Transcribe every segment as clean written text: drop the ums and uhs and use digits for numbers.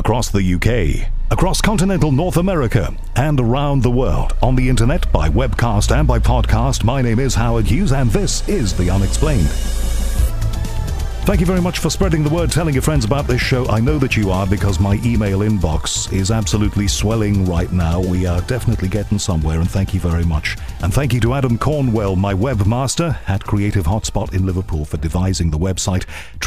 across the UK, across continental North America, and around the world on the internet, by webcast and by podcast. My name is Howard Hughes, and this is The Unexplained. Thank you very much for spreading the word, telling your friends about this show. I know that you are, because my email inbox is absolutely swelling right now. We are definitely getting somewhere, and thank you very much. And thank you to Adam Cornwell, my webmaster at Creative Hotspot in Liverpool, for devising the website,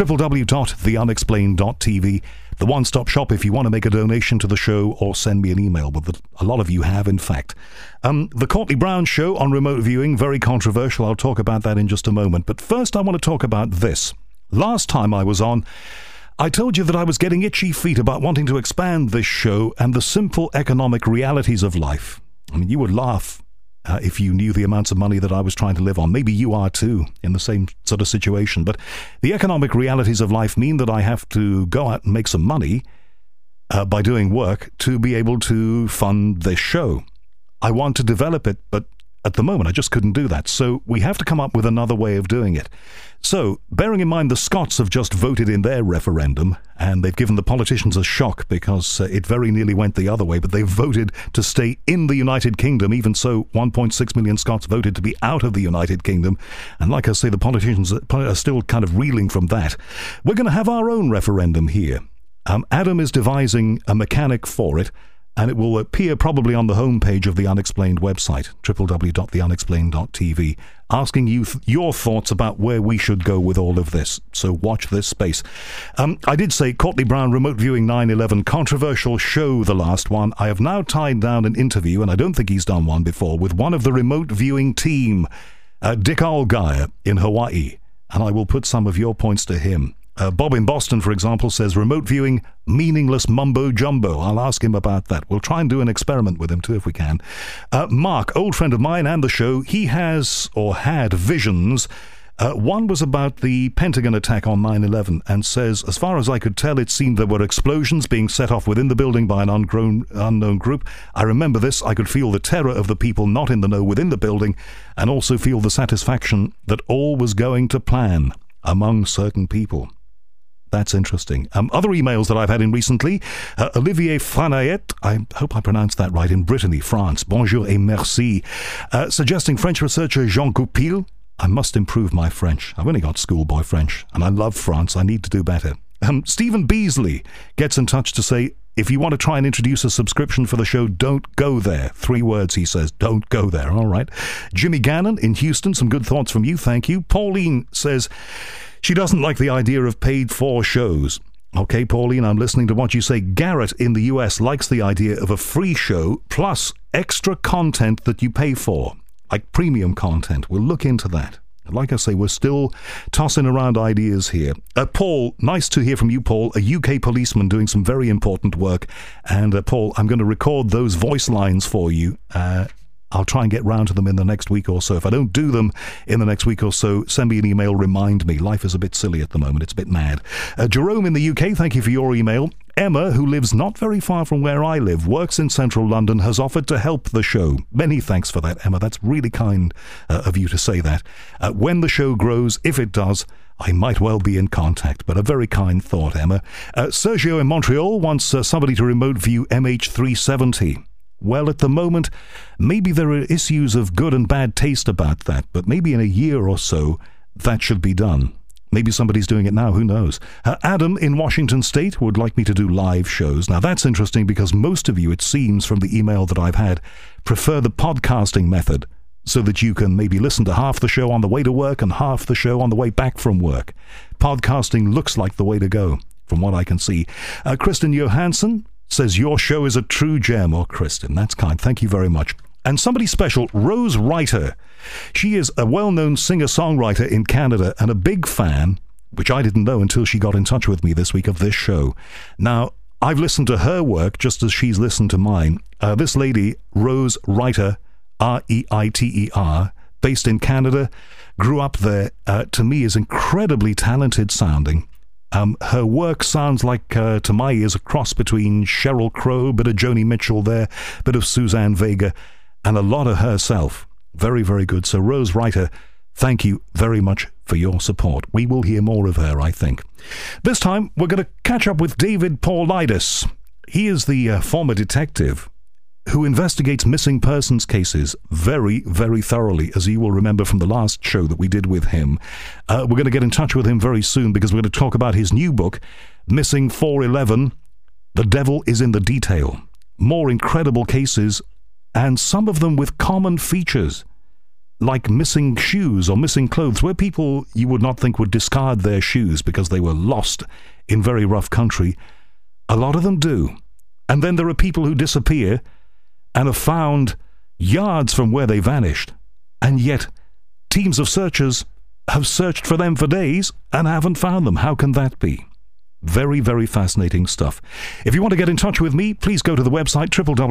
www.theunexplained.tv. The one-stop shop if you want to make a donation to the show or send me an email, but a lot of you have, in fact. The Courtney Brown Show on remote viewing, very controversial. I'll talk about that in just a moment. But first, I want to talk about this. Last time I was on, I told you that I was getting itchy feet about wanting to expand this show and the simple economic realities of life. I mean, you would laugh if you knew the amounts of money that I was trying to live on. Maybe you are too, in the same sort of situation. But the economic realities of life mean that I have to go out and make some money by doing work to be able to fund this show. I want to develop it, but at the moment I just couldn't do that. So we have to come up with another way of doing it. So, bearing in mind the Scots have just voted in their referendum, and they've given the politicians a shock because it very nearly went the other way, but they've voted to stay in the United Kingdom. Even so, 1.6 million Scots voted to be out of the United Kingdom. And like I say, the politicians are still kind of reeling from that. We're going to have our own referendum here. Adam is devising a mechanic for it, and it will appear probably on the homepage of the Unexplained website, www.theunexplained.tv, asking you your thoughts about where we should go with all of this. So watch this space. I did say Courtney Brown, remote viewing 9/11, controversial show, the last one. I have now tied down an interview, and I don't think he's done one before, with one of the remote viewing team, Dick Allgaier in Hawaii, and I will put some of your points to him. Bob in Boston, for example, says remote viewing, meaningless mumbo-jumbo. I'll ask him about that. We'll try and do an experiment with him too if we can. Mark, old friend of mine and the show, he has, or had, visions. One was about the Pentagon attack on 9/11, and says, as far as I could tell, it seemed there were explosions being set off within the building by an unknown group. I remember this. I could feel the terror of the people not in the know within the building, and also feel the satisfaction that all was going to plan among certain people. That's interesting. Other emails that I've had in recently, Olivier Franayet, I hope I pronounced that right, in Brittany, France. Bonjour et merci. Suggesting French researcher Jean Goupil. I must improve my French. I've only got schoolboy French, and I love France. I need to do better. Stephen Beasley gets in touch to say, if you want to try and introduce a subscription for the show, don't go there. 3 words, he says. Don't go there. All right. Jimmy Gannon in Houston, some good thoughts from you. Thank you. Pauline says she doesn't like the idea of paid-for shows. Okay, Pauline, I'm listening to what you say. Garrett in the US likes the idea of a free show plus extra content that you pay for, like premium content. We'll look into that. Like I say, we're still tossing around ideas here. Paul, nice to hear from you, Paul, a UK policeman doing some very important work. And Paul, I'm going to record those voice lines for you. I'll try and get round to them in the next week or so. If I don't do them in the next week or so, send me an email, remind me. Life is a bit silly at the moment. It's a bit mad. Jerome in the UK, thank you for your email. Emma, who lives not very far from where I live, works in central London, has offered to help the show. Many thanks for that, Emma. That's really kind of you to say that. When the show grows, if it does, I might well be in contact, but a very kind thought, Emma. Sergio in Montreal wants somebody to remote view MH370. Well, at the moment, maybe there are issues of good and bad taste about that, but maybe in a year or so, that should be done. Maybe somebody's doing it now, who knows? Adam in Washington State would like me to do live shows. Now, that's interesting because most of you, it seems from the email that I've had, prefer the podcasting method so that you can maybe listen to half the show on the way to work and half the show on the way back from work. Podcasting looks like the way to go, from what I can see. Kristen Johansson says, your show is a true gem. Oh, Kristen, that's kind. Thank you very much. And somebody special, Rose Reiter. She is a well-known singer-songwriter in Canada and a big fan, which I didn't know until she got in touch with me this week, of this show. Now, I've listened to her work just as she's listened to mine. This lady, Rose Reiter, R-E-I-T-E-R, based in Canada, grew up there, to me is incredibly talented sounding. Her work sounds like, to my ears, a cross between Sheryl Crow, bit of Joni Mitchell there, bit of Suzanne Vega, and a lot of herself. Very, very good. So Rose Reiter, thank you very much for your support. We will hear more of her, I think. This time, we're going to catch up with David Paulides. He is the former detective who investigates missing persons cases very, very thoroughly, as you will remember from the last show that we did with him. We're going to get in touch with him very soon because we're going to talk about his new book, Missing 411, The Devil is in the Detail. More incredible cases, and some of them with common features, like missing shoes or missing clothes, where people you would not think would discard their shoes because they were lost in very rough country. A lot of them do. And then there are people who disappear and are found yards from where they vanished, and yet teams of searchers have searched for them for days and haven't found them. How can that be? Very, very fascinating stuff. If you want to get in touch with me, please go to the website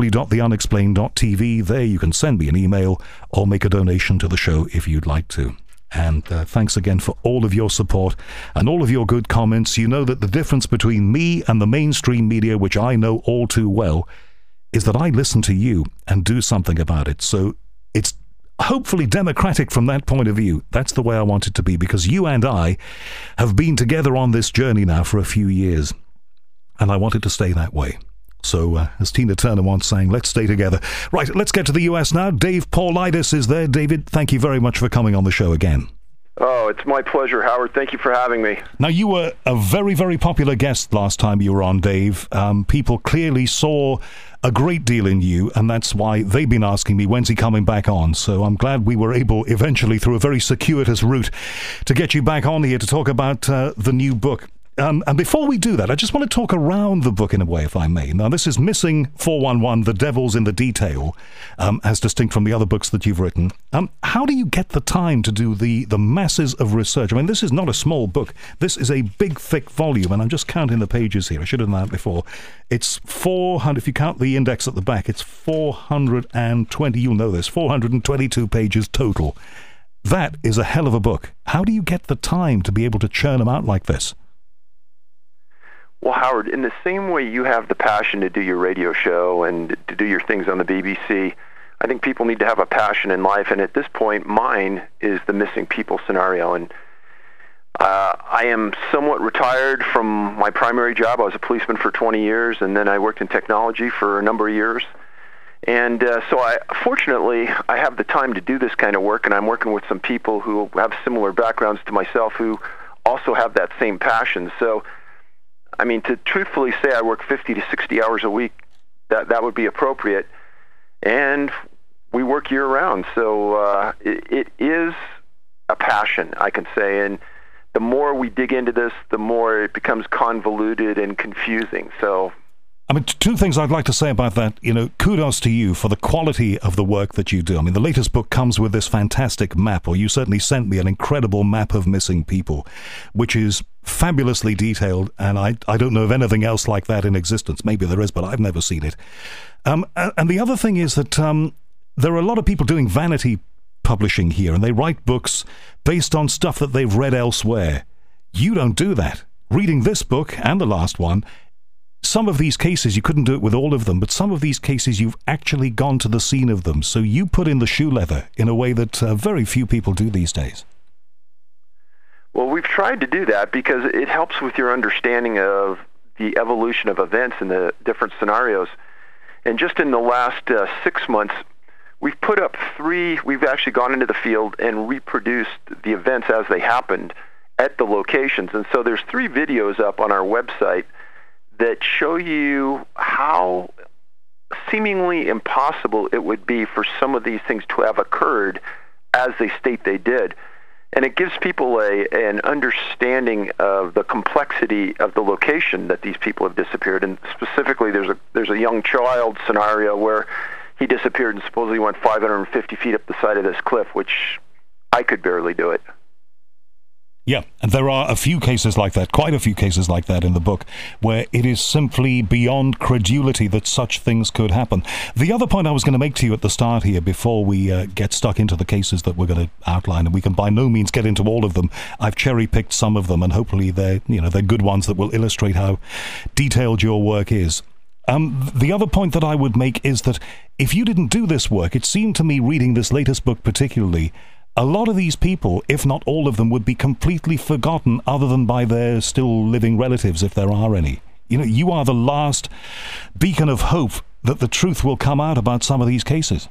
www.theunexplained.tv. There you can send me an email or make a donation to the show if you'd like to. And thanks again for all of your support and all of your good comments. You know that the difference between me and the mainstream media, which I know all too well, is that I listen to you and do something about it. So it's hopefully democratic from that point of view. That's the way I want it to be, because you and I have been together on this journey now for a few years, and I want it to stay that way. So, as Tina Turner once sang, let's stay together. Right, let's get to the US now. Dave Paulides is there. David, thank you very much for coming on the show again. Oh, it's my pleasure, Howard. Thank you for having me. Now, you were a very, very popular guest last time you were on, Dave. People clearly saw a great deal in you, and that's why they've been asking me, when's he coming back on? So I'm glad we were able, eventually, through a very circuitous route, to get you back on here to talk about the new book. And before we do that, I just want to talk around the book in a way, if I may. Now, this is Missing 411, The Devil's in the Detail, as distinct from the other books that you've written. How do you get the time to do the masses of research? I mean, this is not a small book. This is a big, thick volume, and I'm just counting the pages here. I should have done that before. It's 400, if you count the index at the back, it's 420, you'll know this, 422 pages total. That is a hell of a book. How do you get the time to be able to churn them out like this? Well, Howard, in the same way you have the passion to do your radio show and to do your things on the BBC, I think people need to have a passion in life, and at this point, mine is the missing people scenario. And I am somewhat retired from my primary job. I was a policeman for 20 years, and then I worked in technology for a number of years. And so fortunately, I have the time to do this kind of work, and I'm working with some people who have similar backgrounds to myself who also have that same passion. So, I mean, to truthfully say I work 50 to 60 hours a week, that would be appropriate. And we work year-round. So it is a passion, I can say. And the more we dig into this, the more it becomes convoluted and confusing. So, I mean, two things I'd like to say about that. You know, kudos to you for the quality of the work that you do. I mean, the latest book comes with this fantastic map, or you certainly sent me an incredible map of missing people, which is fabulously detailed, and I don't know of anything else like that in existence. Maybe there is, but I've never seen it. And the other thing is that there are a lot of people doing vanity publishing here, and they write books based on stuff that they've read elsewhere. You don't do that. Reading this book, and the last one, some of these cases, you couldn't do it with all of them, but some of these cases you've actually gone to the scene of them. So you put in the shoe leather in a way that very few people do these days. Well, we've tried to do that because it helps with your understanding of the evolution of events in the different scenarios. And just in the last 6 months, we've put up we've actually gone into the field and reproduced the events as they happened at the locations. And so there's 3 videos up on our website that show you how seemingly impossible it would be for some of these things to have occurred as they state they did. And it gives people an understanding of the complexity of the location that these people have disappeared. And specifically, there's a young child scenario where he disappeared and supposedly went 550 feet up the side of this cliff, which I could barely do it. Yeah, and there are a few cases like that, quite a few cases like that in the book, where it is simply beyond credulity that such things could happen. The other point I was going to make to you at the start here, before we get stuck into the cases that we're going to outline, and we can by no means get into all of them, I've cherry-picked some of them, and hopefully they're good ones that will illustrate how detailed your work is. The other point that I would make is that if you didn't do this work, it seemed to me, reading this latest book particularly, a lot of these people, if not all of them, would be completely forgotten other than by their still living relatives, if there are any. You know, you are the last beacon of hope that the truth will come out about some of these cases.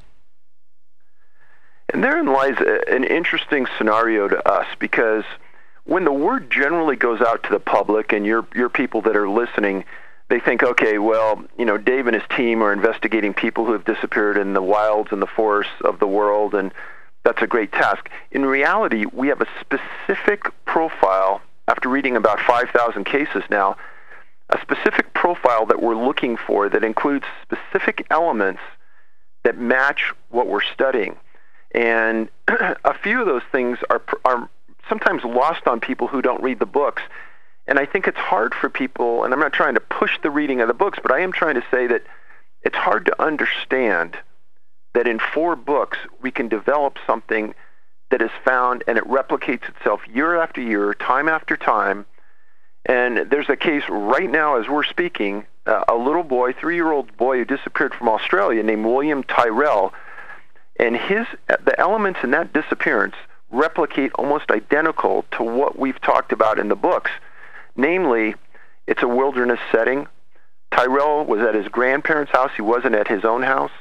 And therein lies an interesting scenario to us, because when the word generally goes out to the public and your people that are listening, they think, okay, well, Dave and his team are investigating people who have disappeared in the wilds and the forests of the world, and that's a great task. In reality, we have a specific profile, after reading about 5,000 cases now, a specific profile that we're looking for that includes specific elements that match what we're studying. And a few of those things are sometimes lost on people who don't read the books. And I think it's hard for people, and I'm not trying to push the reading of the books, but I am trying to say that it's hard to understand that in 4 books we can develop something that is found and it replicates itself year after year, time after time. And there's a case right now as we're speaking, a little boy, 3-year-old boy who disappeared from Australia named William Tyrrell, and the elements in that disappearance replicate almost identical to what we've talked about in the books. Namely, it's a wilderness setting. Tyrrell was at his grandparents' house. He wasn't at his own house.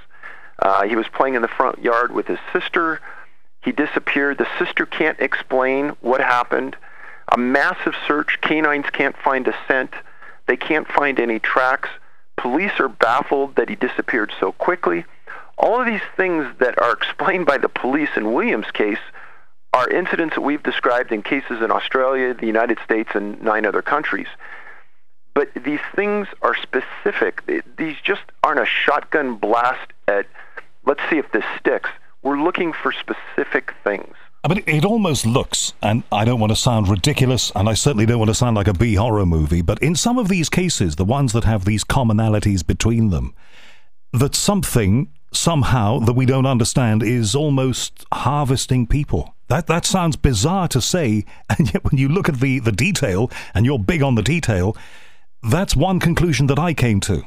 He was playing in the front yard with his sister. He disappeared. The sister can't explain what happened. A massive search. Canines can't find a scent. They can't find any tracks. Police are baffled that he disappeared so quickly. All of these things that are explained by the police in William's case are incidents that we've described in cases in Australia, the United States, and 9 other countries. But these things are specific. These just aren't a shotgun blast at, let's see if this sticks. We're looking for specific things. But it almost looks, and I don't want to sound ridiculous, and I certainly don't want to sound like a B-horror movie, but in some of these cases, the ones that have these commonalities between them, that something, somehow, that we don't understand is almost harvesting people. That sounds bizarre to say, and yet when you look at the detail, and you're big on the detail, that's one conclusion that I came to.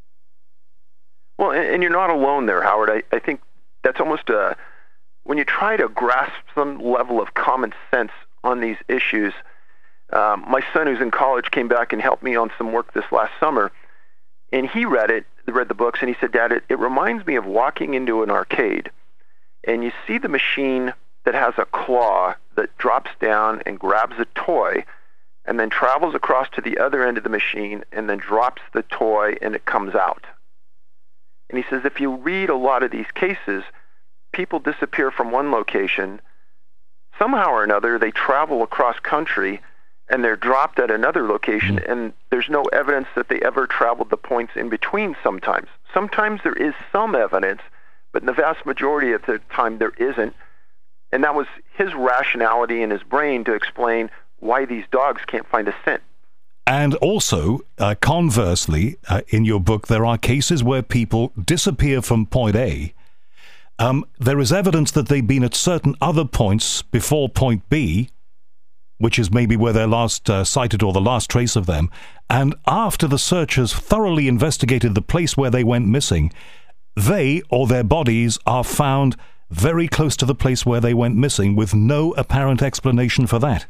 Well, and you're not alone there, Howard. I think that's almost when you try to grasp some level of common sense on these issues. My son, who's in college, came back and helped me on some work this last summer, and he read the books, and he said, Dad, it reminds me of walking into an arcade, and you see the machine that has a claw that drops down and grabs a toy and then travels across to the other end of the machine and then drops the toy and it comes out. And he says if you read a lot of these cases, people disappear from one location, somehow or another they travel across country and they're dropped at another location, and there's no evidence that they ever traveled the points in between sometimes. Sometimes there is some evidence, but in the vast majority of the time there isn't. And that was his rationality in his brain to explain why these dogs can't find a scent. And also, conversely, in your book, there are cases where people disappear from point A. There is evidence that they've been at certain other points before point B, which is maybe where they're last sighted or the last trace of them. And after the searchers thoroughly investigated the place where they went missing, they or their bodies are found very close to the place where they went missing with no apparent explanation for that.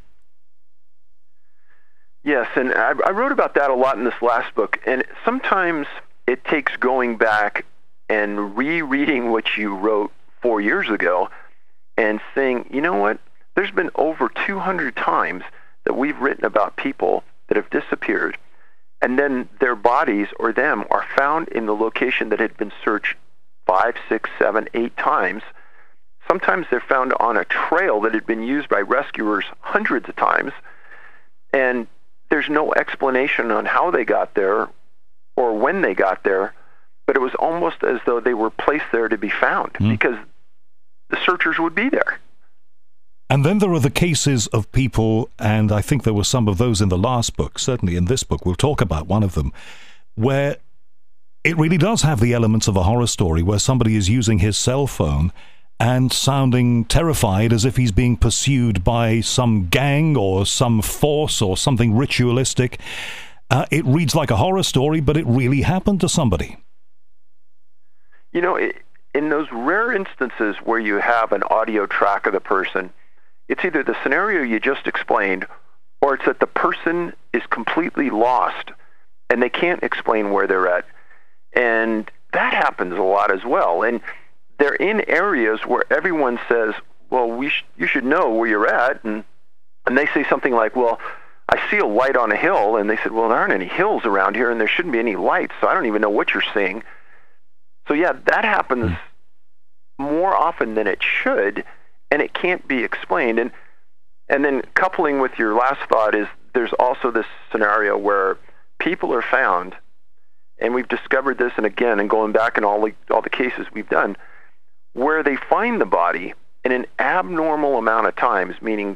Yes, and I wrote about that a lot in this last book, and sometimes it takes going back and rereading what you wrote 4 years ago and saying, you know what, there's been over 200 times that we've written about people that have disappeared, and then their bodies or them are found in the location that had been searched 5, 6, 7, 8 times. Sometimes they're found on a trail that had been used by rescuers hundreds of times, and there's no explanation on how they got there or when they got there, but it was almost as though they were placed there to be found because the searchers would be there. And then there are the cases of people, and I think there were some of those in the last book, certainly in this book, we'll talk about one of them, where it really does have the elements of a horror story, where somebody is using his cell phone and sounding terrified as if he's being pursued by some gang or some force or something ritualistic. It reads like a horror story, but it really happened to somebody. You know, in those rare instances where you have an audio track of the person, it's either the scenario you just explained, or it's that the person is completely lost and they can't explain where they're at. And that happens a lot as well. And they're in areas where everyone says, well, you should know where you're at. And they say something like, well, I see a light on a hill. And they said, well, there aren't any hills around here, and there shouldn't be any lights, so I don't even know what you're seeing. So, yeah, that happens more often than it should, and it can't be explained. And then coupling with your last thought is there's also this scenario where people are found, and we've discovered this, and again, and going back in all the cases we've done, where they find the body in an abnormal amount of times, meaning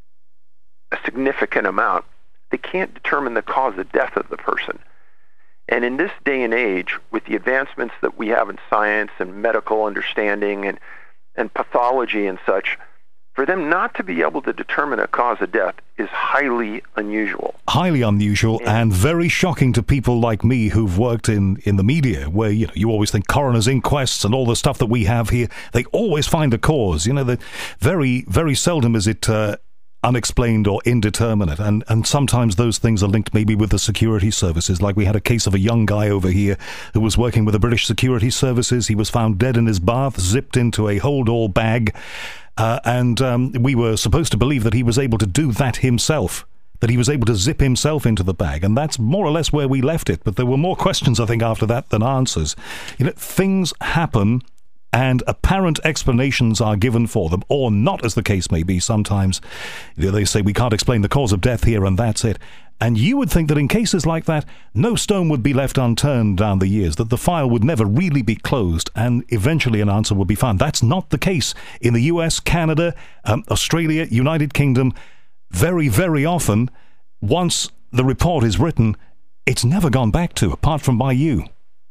a significant amount, they can't determine the cause of death of the person. And in this day and age, with the advancements that we have in science and medical understanding and pathology and such, for them not to be able to determine a cause of death is highly unusual. Highly unusual and very shocking to people like me who've worked in the media, where you always think coroner's inquests and all the stuff that we have here, they always find a cause. That very, very seldom is it unexplained or indeterminate, and sometimes those things are linked maybe with the security services. Like we had a case of a young guy over here who was working with the British security services. He was found dead in his bath, zipped into a hold-all bag, and we were supposed to believe that he was able to do that himself, that he was able to zip himself into the bag, and that's more or less where we left it. But there were more questions, I think, after that than answers. Things happen, and apparent explanations are given for them, or not, as the case may be. Sometimes they say we can't explain the cause of death here, and that's it. And you would think that in cases like that, no stone would be left unturned down the years, that the file would never really be closed, and eventually an answer would be found. That's not the case in the US, Canada, Australia, United Kingdom. Very, very often, once the report is written, it's never gone back to, apart from by you.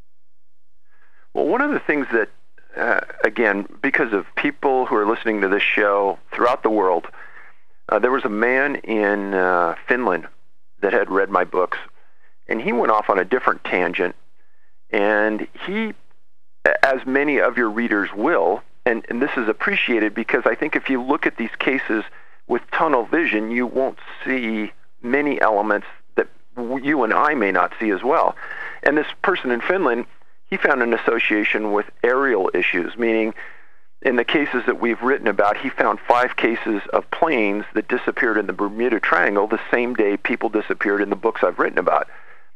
Well, one of the things that again, because of people who are listening to this show throughout the world, there was a man in Finland that had read my books, and he went off on a different tangent, and he, as many of your readers will, and this is appreciated because I think if you look at these cases with tunnel vision, you won't see many elements that you and I may not see as well. And this person in Finland, he found an association with aerial issues, meaning in the cases that we've written about, he found 5 cases of planes that disappeared in the Bermuda Triangle the same day people disappeared in the books I've written about.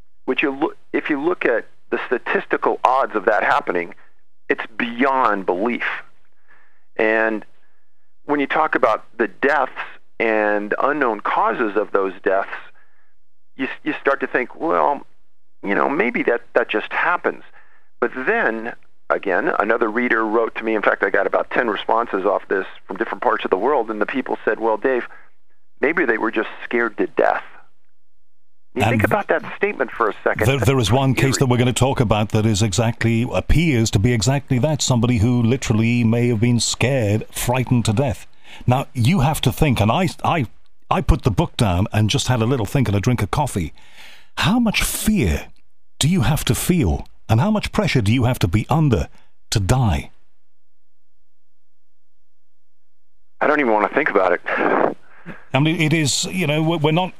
If you look at the statistical odds of that happening, it's beyond belief. And when you talk about the deaths and unknown causes of those deaths, you start to think, well, maybe that just happens. But then, again, another reader wrote to me. In fact, I got about 10 responses off this from different parts of the world, and the people said, well, Dave, maybe they were just scared to death. You think about that statement for a second. There is one case that we're going to talk about that appears to be exactly that, somebody who literally may have been scared, frightened to death. Now, you have to think, and I put the book down and just had a little think and a drink of coffee. How much fear do you have to feel? And how much pressure do you have to be under to die? I don't even want to think about it. I mean, it is, we're not,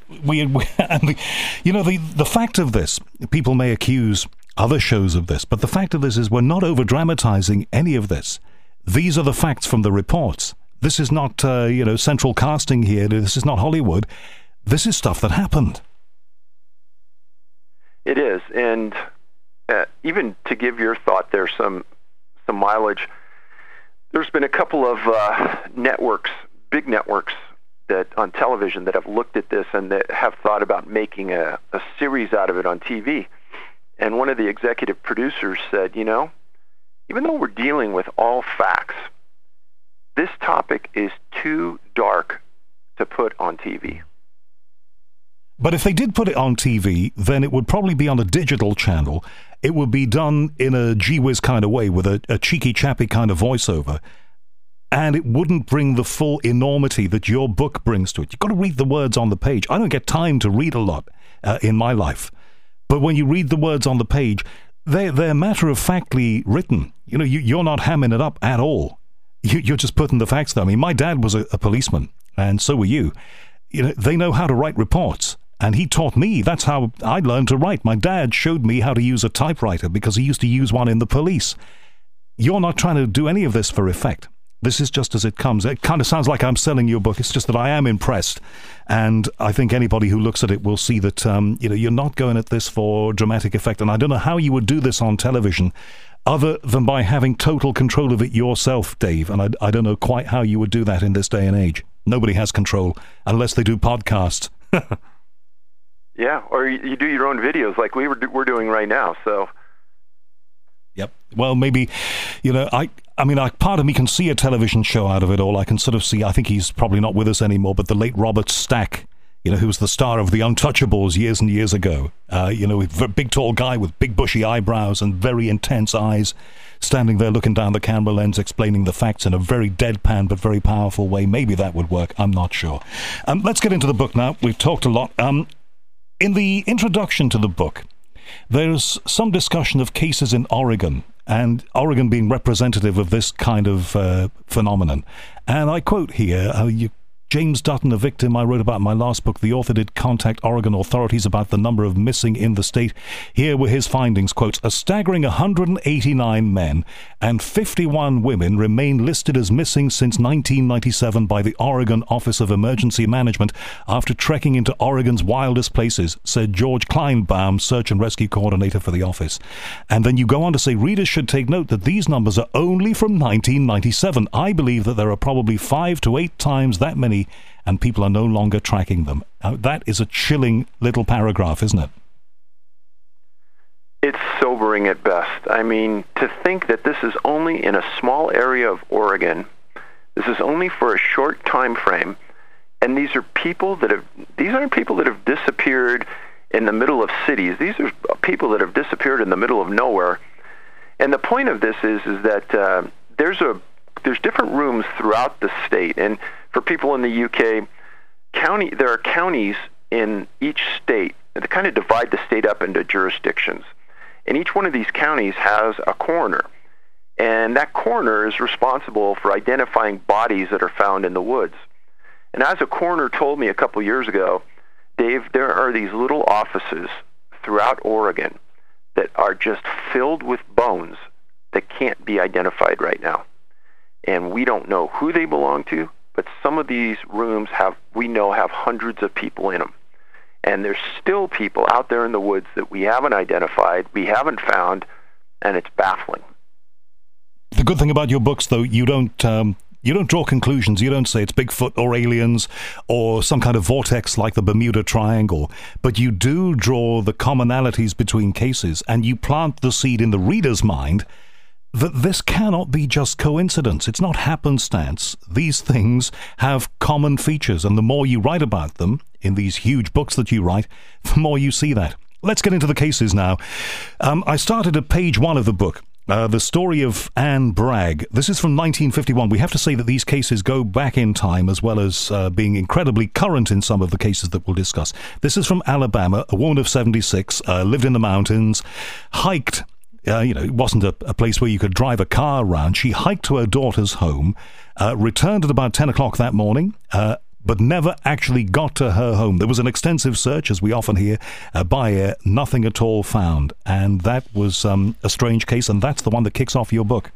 the fact of this, people may accuse other shows of this, but the fact of this is we're not over-dramatizing any of this. These are the facts from the reports. This is not, central casting here. This is not Hollywood. This is stuff that happened. It is, and even to give your thought there some mileage, there's been a couple of networks, big networks, that on television that have looked at this and that have thought about making a series out of it on TV. And one of the executive producers said, even though we're dealing with all facts, this topic is too dark to put on TV. But if they did put it on TV, then it would probably be on a digital channel. It would be done in a gee-whiz kind of way with a cheeky-chappy kind of voiceover. And it wouldn't bring the full enormity that your book brings to it. You've got to read the words on the page. I don't get time to read a lot in my life. But when you read the words on the page, they're matter-of-factly written. You're not hamming it up at all. You're just putting the facts there. I mean, my dad was a policeman, and so were you. They know how to write reports. And he taught me. That's how I learned to write. My dad showed me how to use a typewriter because he used to use one in the police. You're not trying to do any of this for effect. This is just as it comes. It kind of sounds like I'm selling you a book. It's just that I am impressed. And I think anybody who looks at it will see that you're not going at this for dramatic effect. And I don't know how you would do this on television other than by having total control of it yourself, Dave. And I don't know quite how you would do that in this day and age. Nobody has control unless they do podcasts. Yeah, or you do your own videos like we're doing right now, so... Yep. Well, maybe, I mean, part of me can see a television show out of it all. I can sort of see, I think he's probably not with us anymore, but the late Robert Stack, who was the star of The Untouchables years and years ago, a big tall guy with big bushy eyebrows and very intense eyes, standing there looking down the camera lens, explaining the facts in a very deadpan but very powerful way. Maybe that would work. I'm not sure. Let's get into the book now. We've talked a lot. In the introduction to the book, there's some discussion of cases in Oregon, and Oregon being representative of this kind of phenomenon. And I quote here, James Dutton, a victim I wrote about in my last book. The author did contact Oregon authorities about the number of missing in the state. Here were his findings, quotes, a staggering 189 men and 51 women remain listed as missing since 1997 by the Oregon Office of Emergency Management after trekking into Oregon's wildest places, said George Kleinbaum, search and rescue coordinator for the office. And then you go on to say, readers should take note that these numbers are only from 1997. I believe that there are probably 5 to 8 times that many, and people are no longer tracking them. That is a chilling little paragraph, isn't it? It's sobering at best. I mean, to think that this is only in a small area of Oregon, this is only for a short time frame, and these aren't people that have disappeared in the middle of cities. These are people that have disappeared in the middle of nowhere. And the point of this is that there's different rooms throughout the state, and for people in the UK, there are counties in each state that kind of divide the state up into jurisdictions. And each one of these counties has a coroner. And that coroner is responsible for identifying bodies that are found in the woods. And as a coroner told me a couple years ago, Dave, there are these little offices throughout Oregon that are just filled with bones that can't be identified right now. And we don't know who they belong to, but some of these rooms have hundreds of people in them. And there's still people out there in the woods that we haven't identified, we haven't found, and it's baffling. The good thing about your books, though, you don't draw conclusions. You don't say it's Bigfoot or aliens or some kind of vortex like the Bermuda Triangle, but you do draw the commonalities between cases, and you plant the seed in the reader's mind that this cannot be just coincidence. It's not happenstance. These things have common features, and the more you write about them in these huge books that you write, the more you see that. Let's get into the cases now. I started at page 1 of the book, the story of Anne Bragg. This is from 1951. We have to say that these cases go back in time, as well as being incredibly current in some of the cases that we'll discuss. This is from Alabama. A woman of 76, lived in the mountains, hiked. It wasn't a place where you could drive a car around. She hiked to her daughter's home, returned at about 10 o'clock that morning, but never actually got to her home. There was an extensive search, as we often hear, by air, nothing at all found. And that was a strange case, and that's the one that kicks off your book.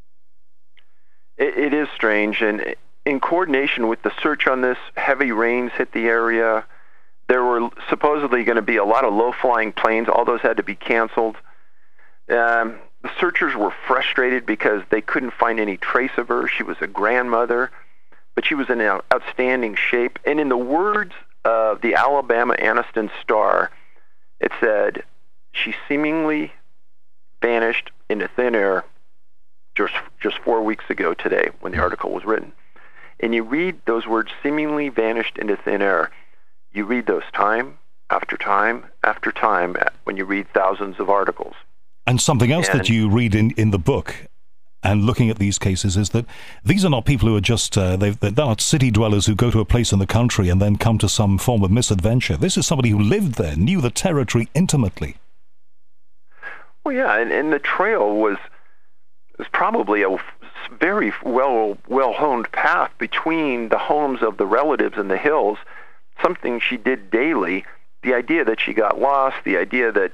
It is strange, and in coordination with the search on this, heavy rains hit the area. There were supposedly going to be a lot of low-flying planes. All those had to be canceled. The searchers were frustrated because they couldn't find any trace of her. She was a grandmother, but she was in outstanding shape. And in the words of the Alabama Anniston Star, it said, she seemingly vanished into thin air just 4 weeks ago today when the article was written. And you read those words, seemingly vanished into thin air. You read those time after time after time when you read thousands of articles. And something else that you read in the book, and looking at these cases, is that these are not people who are just, they're not city dwellers who go to a place in the country and then come to some form of misadventure. This is somebody who lived there, knew the territory intimately. Well, yeah, and the trail was probably a very well-honed path between the homes of the relatives in the hills, something she did daily. the idea that she got lost, the idea that,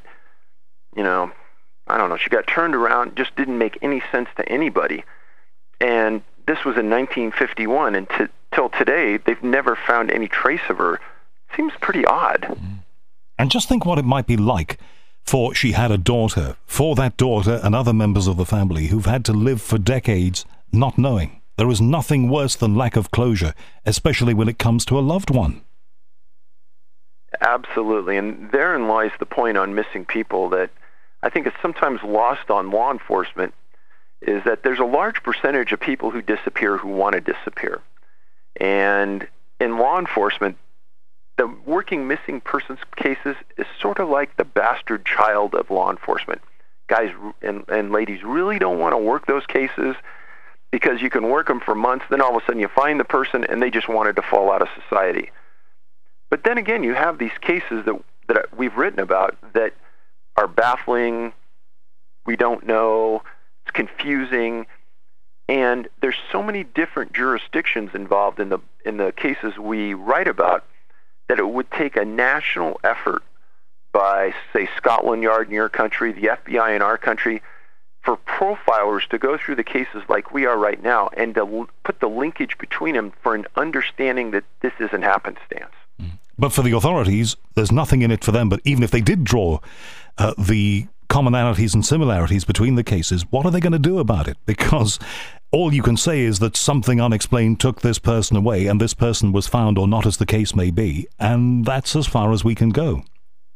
I don't know, she got turned around, just didn't make any sense to anybody. And this was in 1951, and till today, they've never found any trace of her. Seems pretty odd. And just think what it might be like for she had a daughter, for that daughter and other members of the family who've had to live for decades not knowing. There is nothing worse than lack of closure, especially when it comes to a loved one. Absolutely, and therein lies the point on missing people that I think is sometimes lost on law enforcement, is that there's a large percentage of people who disappear who want to disappear. And in law enforcement, the working missing persons cases is sort of like the bastard child of law enforcement. Guys and ladies really don't want to work those cases because you can work them for months, then all of a sudden you find the person and they just wanted to fall out of society. But then again, you have these cases that we've written about that are baffling, we don't know, it's confusing, and there's so many different jurisdictions involved in the cases we write about that it would take a national effort by, say, Scotland Yard in your country, the FBI in our country, for profilers to go through the cases like we are right now and to put the linkage between them for an understanding that this isn't happenstance. But for the authorities, there's nothing in it for them. But even if they did draw the commonalities and similarities between the cases, what are they going to do about it? Because all you can say is that something unexplained took this person away and this person was found or not, as the case may be, and that's as far as we can go.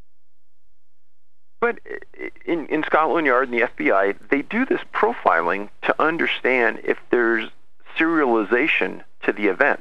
But in Scotland Yard and the FBI, they do this profiling to understand if there's serialization to the events.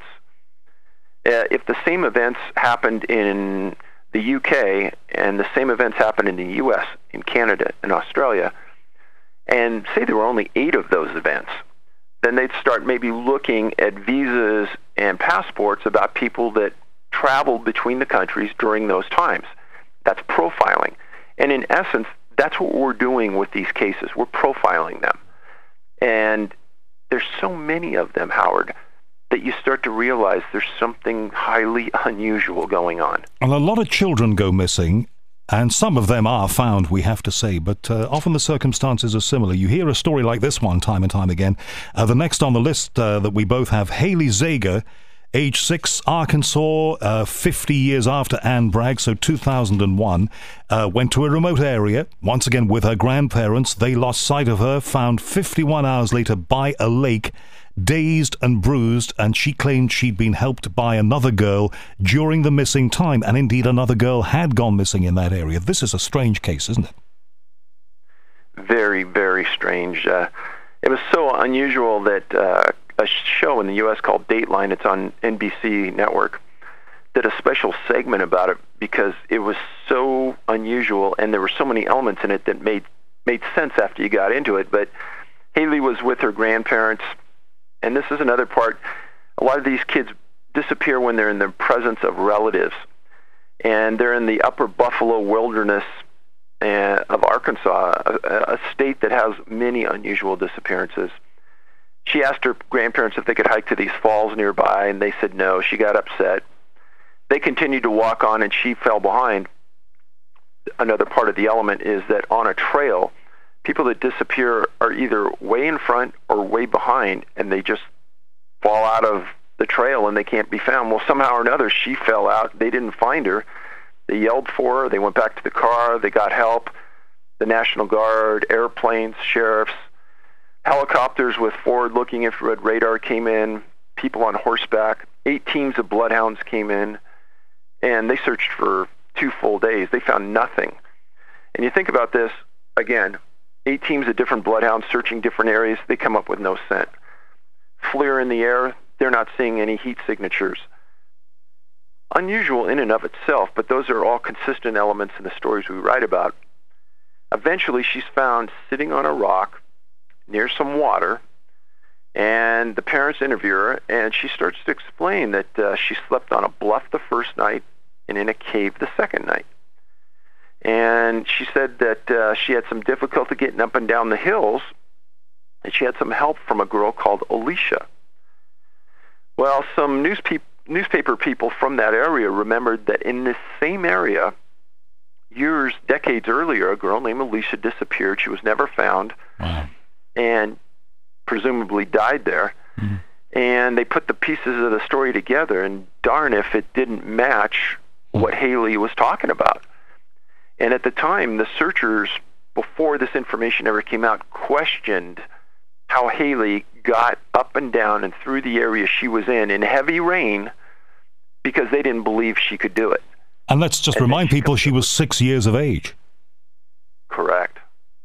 If the same events happened in the UK and the same events happened in the US, in Canada, and Australia, and say there were only 8 of those events, then they'd start maybe looking at visas and passports about people that traveled between the countries during those times. That's profiling. And in essence, that's what we're doing with these cases. We're profiling them. And there's so many of them, Howard, that you start to realize there's something highly unusual going on. And a lot of children go missing, and some of them are found, we have to say, but often the circumstances are similar. You hear a story like this one time and time again. The next on the list that we both have, Haley Zager, age 6, Arkansas, 50 years after Anne Bragg, so 2001, went to a remote area, once again with her grandparents. They lost sight of her, found 51 hours later by a lake, dazed and bruised, and she claimed she'd been helped by another girl during the missing time, and indeed another girl had gone missing in that area. This is a strange case, isn't it? Very, very strange. It was so unusual that a show in the U.S. called Dateline, it's on NBC network, did a special segment about it because it was so unusual and there were so many elements in it that made sense after you got into it. But Haley was with her grandparents, and this is another part. A lot of these kids disappear when they're in the presence of relatives, and they're in the upper Buffalo wilderness of Arkansas, a state that has many unusual disappearances. She asked her grandparents if they could hike to these falls nearby, and they said no. She got upset. They continued to walk on, and she fell behind. Another part of the element is that on a trail, people that disappear are either way in front or way behind, and they just fall out of the trail and they can't be found. Well, somehow or another, she fell out. They didn't find her. They yelled for her. They went back to the car. They got help. The National Guard, airplanes, sheriffs, helicopters with forward-looking infrared radar came in, people on horseback, 8 teams of bloodhounds came in, and they searched for 2 full days. They found nothing. And you think about this, again, 8 teams of different bloodhounds searching different areas, they come up with no scent. FLIR in the air, they're not seeing any heat signatures. Unusual in and of itself, but those are all consistent elements in the stories we write about. Eventually, she's found sitting on a rock near some water, and the parents interview her, and she starts to explain that she slept on a bluff the first night and in a cave the second night. And she said that she had some difficulty getting up and down the hills, and she had some help from a girl called Alicia. Well, some newspaper people from that area remembered that in this same area, decades earlier, a girl named Alicia disappeared. She was never found. Wow. And presumably died there. Mm-hmm. And they put the pieces of the story together, and darn if it didn't match what Haley was talking about. And at the time, the searchers, before this information ever came out, questioned how Haley got up and down and through the area she was in heavy rain, because they didn't believe she could do it. And let's just remind people she was 6 years of age. Correct.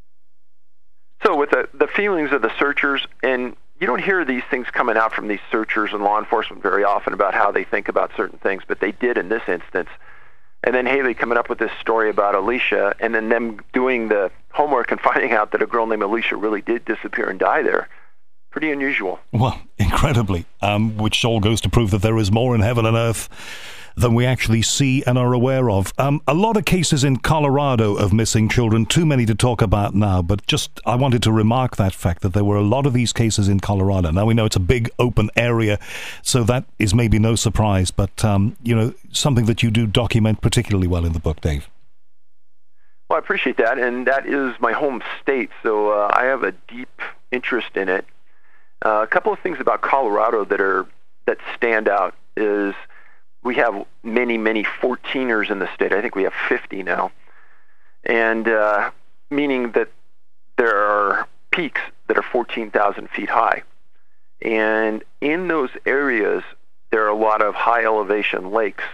So with the feelings of the searchers, and you don't hear these things coming out from these searchers and law enforcement very often about how they think about certain things, but they did in this instance. And then Haley coming up with this story about Alicia, and then them doing the homework and finding out that a girl named Alicia really did disappear and die there. Pretty unusual. Well, incredibly, which all goes to prove that there is more in heaven and earth than we actually see and are aware of. A lot of cases in Colorado of missing children, too many to talk about now, but just I wanted to remark that fact that there were a lot of these cases in Colorado. Now, we know it's a big open area, so that is maybe no surprise, but, something that you do document particularly well in the book, Dave. Well, I appreciate that, and that is my home state, so I have a deep interest in it. A couple of things about Colorado that stand out is we have many, many 14ers in the state. I think we have 50 now. And meaning that there are peaks that are 14,000 feet high. And in those areas, there are a lot of high elevation lakes.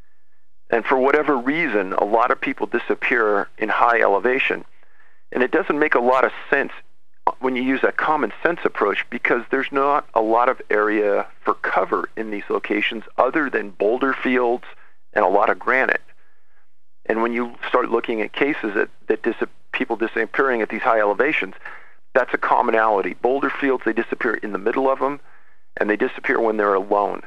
And for whatever reason, a lot of people disappear in high elevation. And it doesn't make a lot of sense when you use a common sense approach, because there's not a lot of area for cover in these locations other than boulder fields and a lot of granite. And when you start looking at cases that people disappearing at these high elevations, that's a commonality. Boulder fields, they disappear in the middle of them, and they disappear when they're alone.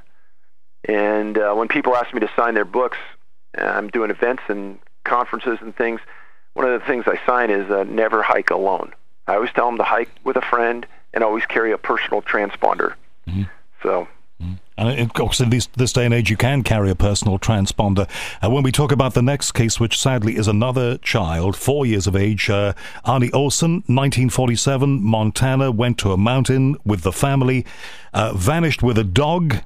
And when people ask me to sign their books, I'm doing events and conferences and things, one of the things I sign is never hike alone. I always tell them to hike with a friend and always carry a personal transponder. Mm-hmm. So, and of course, in this day and age, you can carry a personal transponder. When we talk about the next case, which sadly is another child, 4 years of age, Arnie Olson, 1947, Montana, went to a mountain with the family, vanished with a dog.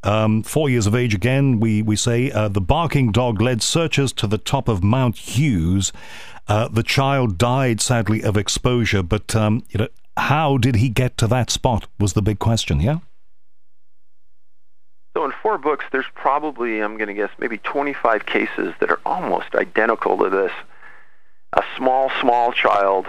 4 years of age again, we say. The barking dog led searchers to the top of Mount Hughes. The child died, sadly, of exposure, but how did he get to that spot was the big question, yeah? So in 4 books, there's probably, I'm going to guess, maybe 25 cases that are almost identical to this. A small child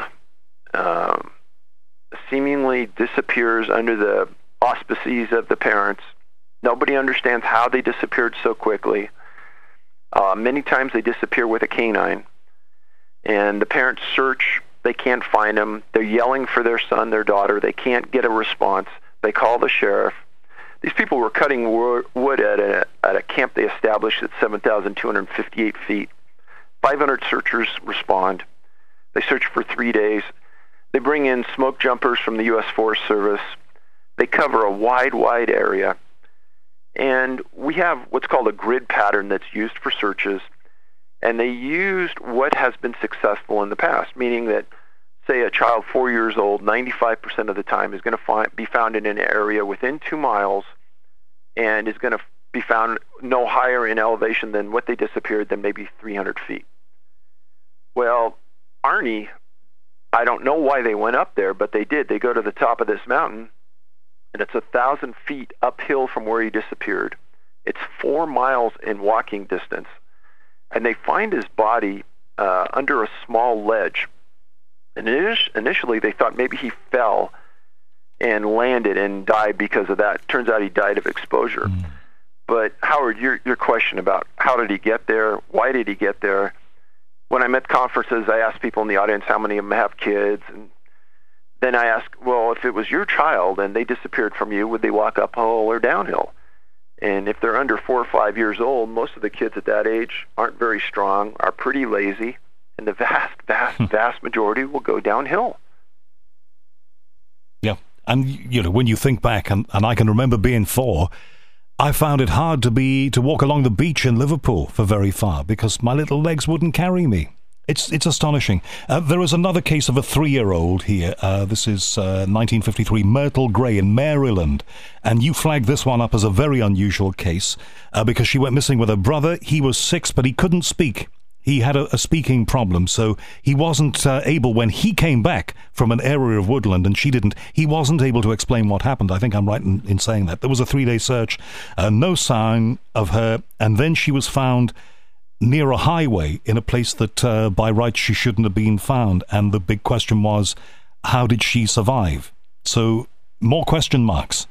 seemingly disappears under the auspices of the parents. Nobody understands how they disappeared so quickly. Many times they disappear with a canine. And the parents search, they can't find them. They're yelling for their son, their daughter. They can't get a response. They call the sheriff. These people were cutting wood at a camp they established at 7,258 feet. 500 searchers respond. They search for 3 days. They bring in smoke jumpers from the U.S. Forest Service. They cover a wide area. And we have what's called a grid pattern that's used for searches. And they used what has been successful in the past, meaning that, say, a child 4 years old, 95% of the time is going to be found in an area within 2 miles and is going to be found no higher in elevation than what they disappeared than maybe 300 feet. Well, Arnie, I don't know why they went up there, but they did. They go to the top of this mountain, and it's 1,000 feet uphill from where he disappeared. It's 4 miles in walking distance. And they find his body under a small ledge. And initially they thought maybe he fell and landed and died because of that. Turns out he died of exposure. But Howard, your question about how did he get there, why did he get there? When I'm at conferences, I ask people in the audience how many of them have kids. And then I ask, well, if it was your child and they disappeared from you, would they walk uphill or downhill? And if they're under 4 or 5 years old, most of the kids at that age aren't very strong, are pretty lazy, and the vast majority will go downhill. Yeah, and when you think back, and I can remember being 4, I found it hard to walk along the beach in Liverpool for very far because my little legs wouldn't carry me. It's astonishing. There is another case of a 3-year-old here. This is 1953, Myrtle Gray in Maryland. And you flagged this one up as a very unusual case because she went missing with her brother. He was 6, but he couldn't speak. He had a speaking problem, so he wasn't able, when he came back from an area of woodland and she didn't, he wasn't able to explain what happened. I think I'm right in saying that. There was a 3-day search, no sign of her, and then she was found near a highway in a place that by rights she shouldn't have been found. And the big question was, how did she survive? So more question marks.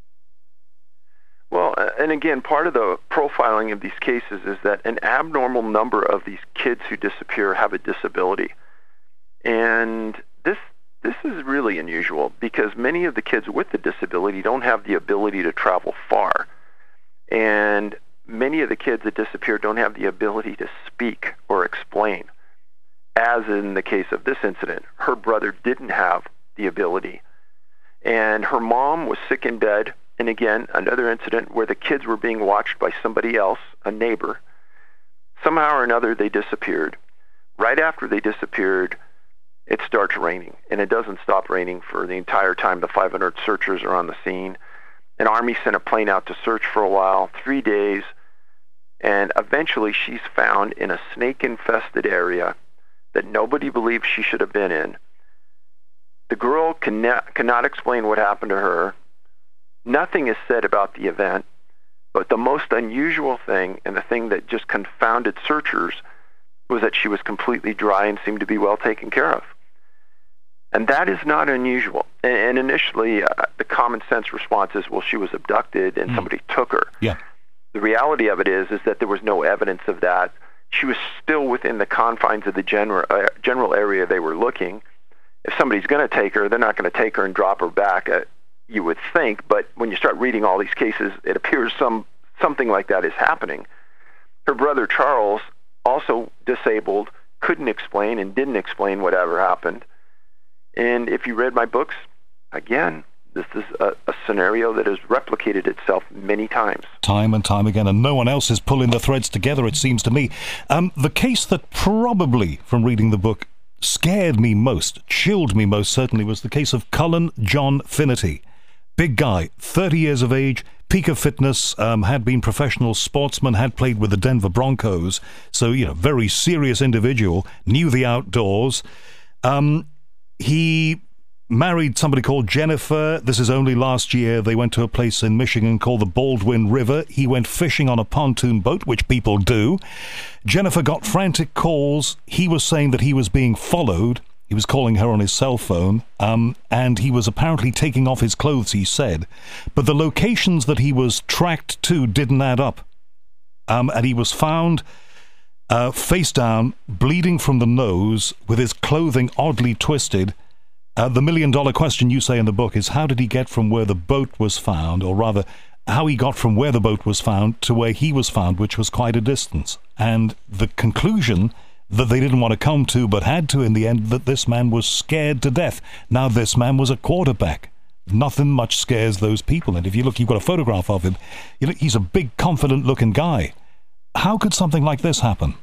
Well, and again, part of the profiling of these cases is that an abnormal number of these kids who disappear have a disability. And this is really unusual because many of the kids with the disability don't have the ability to travel far. And many of the kids that disappear don't have the ability to speak or explain. As in the case of this incident, her brother didn't have the ability. And her mom was sick in bed. And again, another incident where the kids were being watched by somebody else, a neighbor. Somehow or another, they disappeared. Right after they disappeared, it starts raining. And it doesn't stop raining for the entire time the 500 searchers are on the scene. An Army sent a plane out to search for a while, 3 days. And eventually, she's found in a snake-infested area that nobody believes she should have been in. The girl cannot explain what happened to her. Nothing is said about the event, but the most unusual thing, and the thing that just confounded searchers, was that she was completely dry and seemed to be well taken care of. And that is not unusual. And initially, the common sense response is, well, she was abducted and somebody took her. Yeah. The reality of it is that there was no evidence of that. She was still within the confines of the general area they were looking. If somebody's going to take her, they're not going to take her and drop her back, you would think. But when you start reading all these cases, it appears something like that is happening. Her brother Charles, also disabled, couldn't explain and didn't explain whatever happened. And if you read my books, again, this is a scenario that has replicated itself many times. Time and time again, and no one else is pulling the threads together, it seems to me. The case that probably, from reading the book, scared me most, chilled me most certainly, was the case of Cullen John Finnerty. Big guy, 30 years of age, peak of fitness, had been professional sportsman, had played with the Denver Broncos, so, very serious individual, knew the outdoors. He married somebody called Jennifer. This is only last year. They went to a place in Michigan called the Baldwin River. He went fishing on a pontoon boat, which people do. Jennifer got frantic calls. He was saying that he was being followed. He was calling her on his cell phone, and he was apparently taking off his clothes, he said. But the locations that he was tracked to didn't add up. And he was found face down, bleeding from the nose, with his clothing oddly twisted. The million-dollar question, you say in the book, is how did he get from where the boat was found, or rather, how he got from where the boat was found to where he was found, which was quite a distance. And the conclusion that they didn't want to come to, but had to in the end, that this man was scared to death. Now, this man was a quarterback. Nothing much scares those people. And if you look, you've got a photograph of him. He's a big, confident-looking guy. How could something like this happen?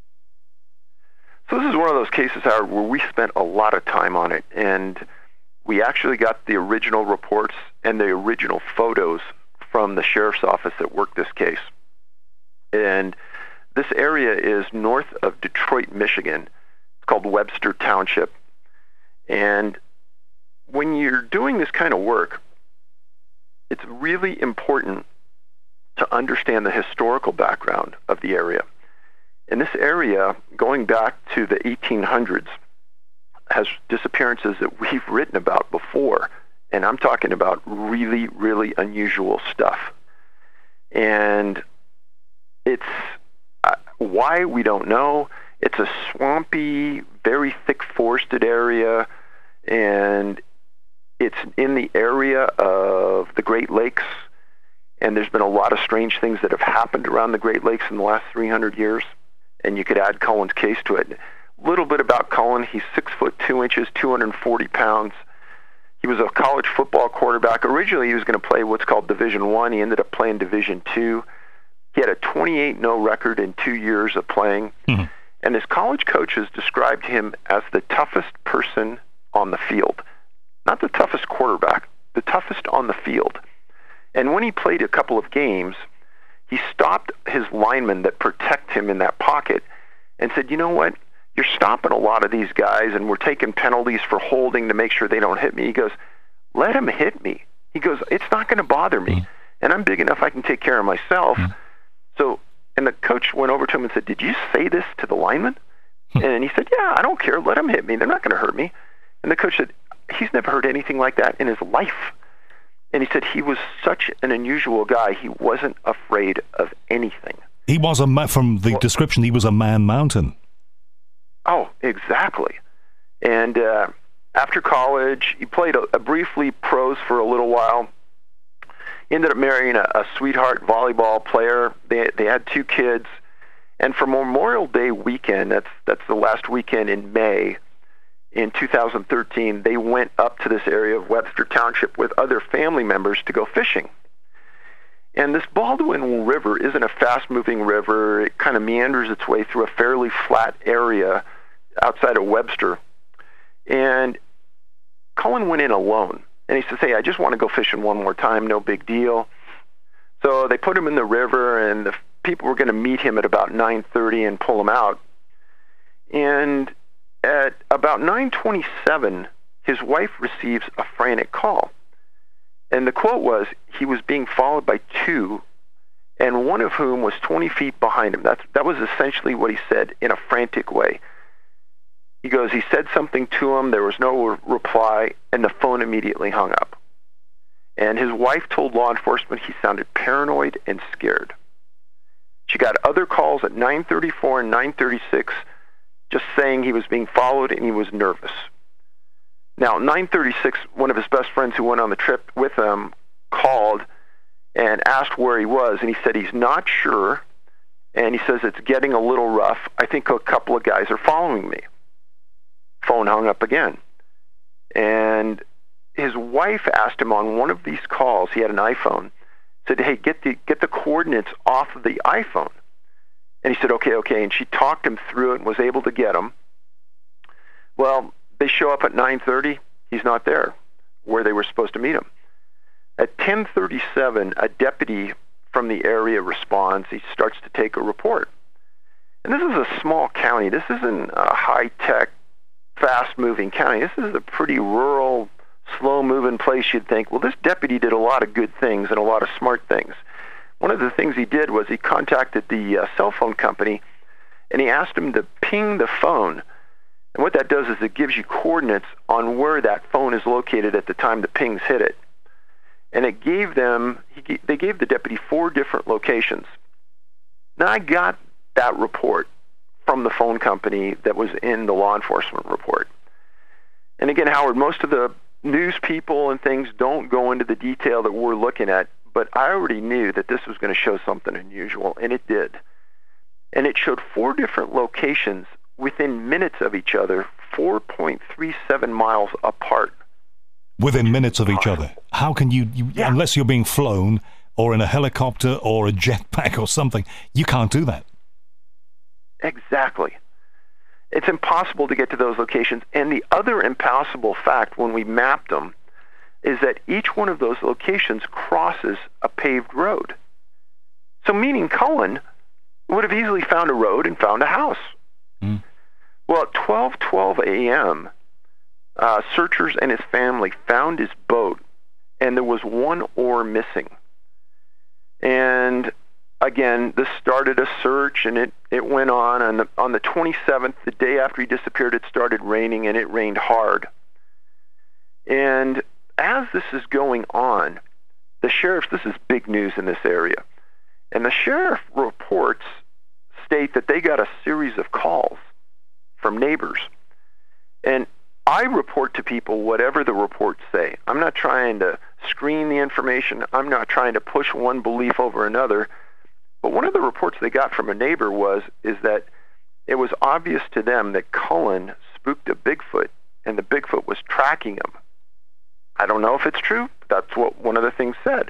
So this is one of those cases, Howard, where we spent a lot of time on it, and we actually got the original reports and the original photos from the sheriff's office that worked this case. And this area is north of Detroit, Michigan. It's called Webster Township. And when you're doing this kind of work, it's really important to understand the historical background of the area. And this area, going back to the 1800s, has disappearances that we've written about before. And I'm talking about really, really unusual stuff. And it's why, we don't know. It's a swampy, very thick forested area, and it's in the area of the Great Lakes. And there's been a lot of strange things that have happened around the Great Lakes in the last 300 years. And you could add Cullen's case to it. A little bit about Cullen. He's 6'2", 240 pounds. He was a college football quarterback. Originally, he was going to play what's called Division I. He ended up playing Division II. He had a 28-0 record in 2 years of playing. Mm-hmm. And his college coaches described him as the toughest person on the field. Not the toughest quarterback, the toughest on the field. And when he played a couple of games, he stopped his linemen that protect him in that pocket and said, you know what? You're stopping a lot of these guys, and we're taking penalties for holding to make sure they don't hit me. He goes, let him hit me. He goes, it's not going to bother me. And I'm big enough I can take care of myself. So, and the coach went over to him and said, did you say this to the lineman? And he said, yeah, I don't care. Let him hit me. They're not going to hurt me. And the coach said, he's never heard anything like that in his life. And he said he was such an unusual guy. He wasn't afraid of anything. He was from the description, he was a man mountain. Oh, exactly. And after college, he played a briefly pros for a little while. He ended up marrying a sweetheart volleyball player. They had 2 kids. And for Memorial Day weekend, that's the last weekend in May, in 2013, they went up to this area of Webster Township with other family members to go fishing. And this Baldwin River isn't a fast-moving river. It kind of meanders its way through a fairly flat area outside of Webster. And Cullen went in alone. And he says, hey, I just want to go fishing one more time, no big deal. So they put him in the river, and the people were going to meet him at about 9:30 and pull him out. And at about 9:27, his wife receives a frantic call. And the quote was, he was being followed by 2, and one of whom was 20 feet behind him. That was essentially what he said in a frantic way. He goes, he said something to him, there was no reply, and the phone immediately hung up. And his wife told law enforcement he sounded paranoid and scared. She got other calls at 9:34 and 9:36 just saying he was being followed and he was nervous. Now, 9:36, one of his best friends who went on the trip with him called and asked where he was, and he said he's not sure, and he says it's getting a little rough. I think a couple of guys are following me. Phone hung up again. And his wife asked him on one of these calls, he had an iPhone, said, hey, get the coordinates off of the iPhone. And he said, okay. And she talked him through it and was able to get them. Well, they show up at 9:30. He's not there where they were supposed to meet him. At 10:37, a deputy from the area responds. He starts to take a report. And this is a small county. This isn't a high-tech, fast-moving county. This is a pretty rural, slow-moving place. You'd think, well, this deputy did a lot of good things and a lot of smart things. One of the things he did was he contacted the cell phone company, and he asked them to ping the phone. And what that does is it gives you coordinates on where that phone is located at the time the pings hit it. And it gave them, they gave the deputy 4 different locations. Now, I got that report from the phone company that was in the law enforcement report. And again, Howard, most of the news people and things don't go into the detail that we're looking at, but I already knew that this was going to show something unusual, and it did. And it showed 4 different locations within minutes of each other, 4.37 miles apart. Within minutes of each other? How can you unless you're being flown or in a helicopter or a jetpack or something, you can't do that. Exactly. It's impossible to get to those locations. And the other impossible fact when we mapped them is that each one of those locations crosses a paved road. So meaning Cullen would have easily found a road and found a house. Well, at 12:12 a.m., searchers and his family found his boat, and there was 1 oar missing. And again, this started a search, and it went on. And on the 27th, the day after he disappeared, it started raining, and it rained hard. And as this is going on, the sheriff, this is big news in this area, and the sheriff reports state that they got a series of calls from neighbors. And I report to people whatever the reports say. I'm not trying to screen the information. I'm not trying to push one belief over another. But one of the reports they got from a neighbor is that it was obvious to them that Cullen spooked a Bigfoot, and the Bigfoot was tracking him. I don't know if it's true, but that's what one of the things said.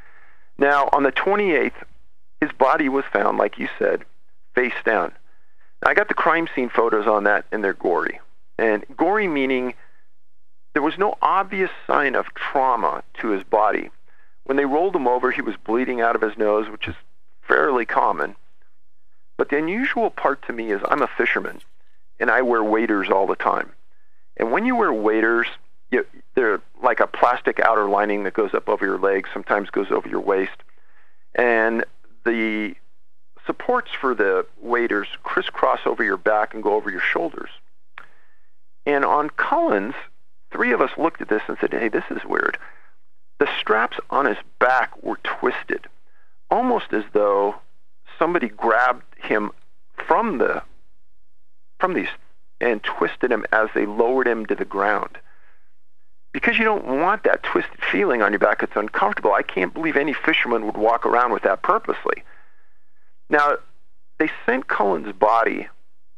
Now, on the 28th, his body was found, like you said, face down. I got the crime scene photos on that, and they're gory. And gory meaning there was no obvious sign of trauma to his body. When they rolled him over, he was bleeding out of his nose, which is fairly common. But the unusual part to me is I'm a fisherman, and I wear waders all the time. And when you wear waders, they're like a plastic outer lining that goes up over your legs, sometimes goes over your waist. And the supports for the waders crisscross over your back and go over your shoulders. And on Cullen's, 3 of us looked at this and said, hey, this is weird. The straps on his back were twisted, almost as though somebody grabbed him from these and twisted him as they lowered him to the ground. Because you don't want that twisted feeling on your back. It's uncomfortable. I can't believe any fisherman would walk around with that purposely. Now, they sent Cullen's body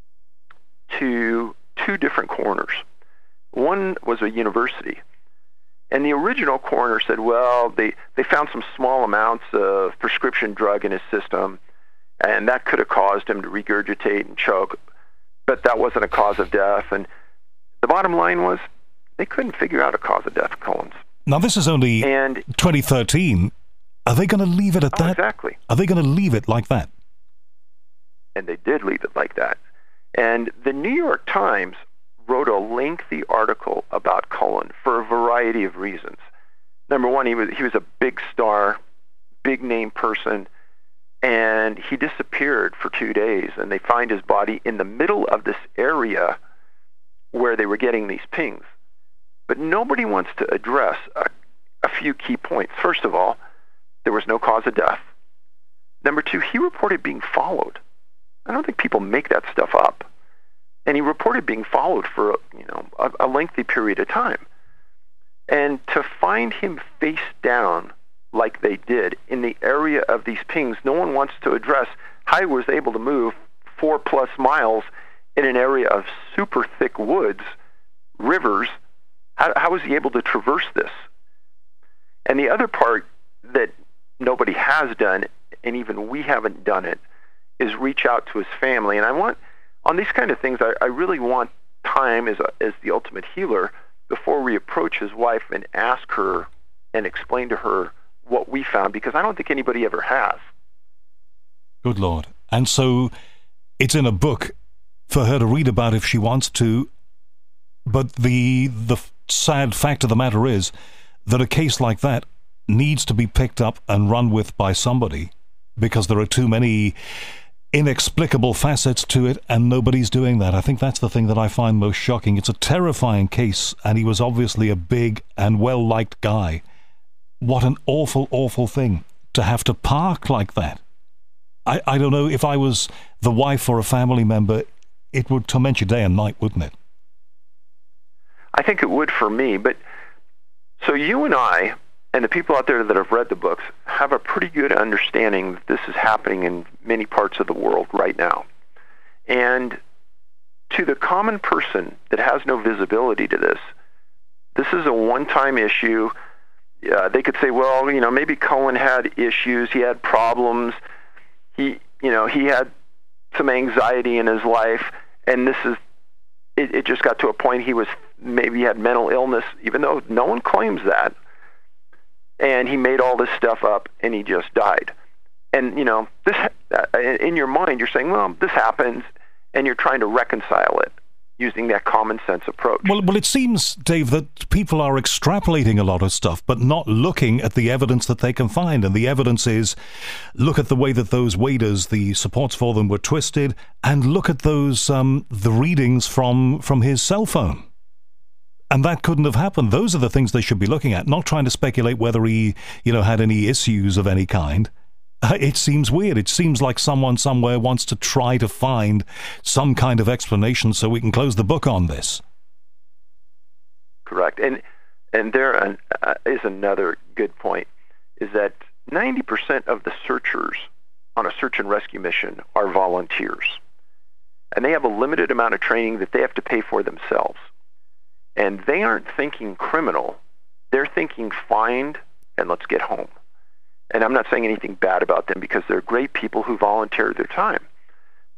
to 2 different coroners. One was a university. And the original coroner said, well, they found some small amounts of prescription drug in his system, and that could have caused him to regurgitate and choke, but that wasn't a cause of death. And the bottom line was they couldn't figure out a cause of death for Cullen's. Now, this is only 2013. Are they going to leave it at that? Exactly. Are they going to leave it like that? And they did leave it like that. And the New York Times wrote a lengthy article about Cullen for a variety of reasons. Number one, he was a big star, big name person, and he disappeared for 2 days, and they find his body in the middle of this area where they were getting these pings. But nobody wants to address a few key points. First of all, there was no cause of death. Number 2, he reported being followed. I don't think people make that stuff up. And he reported being followed for a lengthy period of time. And to find him face down like they did in the area of these pings, no one wants to address how he was able to move 4+ miles in an area of super thick woods, rivers. How was he able to traverse this? And the other part that nobody has done, and even we haven't done it, is reach out to his family. And I want, on these kind of things, I really want time as the ultimate healer before we approach his wife and ask her and explain to her what we found, because I don't think anybody ever has. Good Lord. And so it's in a book for her to read about if she wants to, but the sad fact of the matter is that a case like that needs to be picked up and run with by somebody, because there are too many inexplicable facets to it, and nobody's doing that. I think that's the thing that I find most shocking. It's a terrifying case, and he was obviously a big and well-liked guy. What an awful, awful thing to have to park like that. I don't know, if I was the wife or a family member, it would torment you day and night, wouldn't it? I think it would for me. But so you and I and the people out there that have read the books have a pretty good understanding that this is happening in many parts of the world right now. And to the common person that has no visibility to this, this is a one-time issue. They could say, well, maybe Cullen had issues, he had problems, he had some anxiety in his life, and it just got to a point maybe he had mental illness, even though no one claims that. And he made all this stuff up, and he just died. And, this in your mind, you're saying, well, this happens, and you're trying to reconcile it using that common sense approach. Well, it seems, Dave, that people are extrapolating a lot of stuff, but not looking at the evidence that they can find. And the evidence is, look at the way that those waders, the supports for them were twisted, and look at those, the readings from his cell phone. And that couldn't have happened. Those are the things they should be looking at, not trying to speculate whether he, had any issues of any kind. It seems weird. It seems like someone somewhere wants to try to find some kind of explanation so we can close the book on this. Correct. And there is another good point, is that 90% of the searchers on a search and rescue mission are volunteers. And they have a limited amount of training that they have to pay for themselves. And they aren't thinking criminal. They're thinking find and let's get home. And I'm not saying anything bad about them, because they're great people who volunteer their time.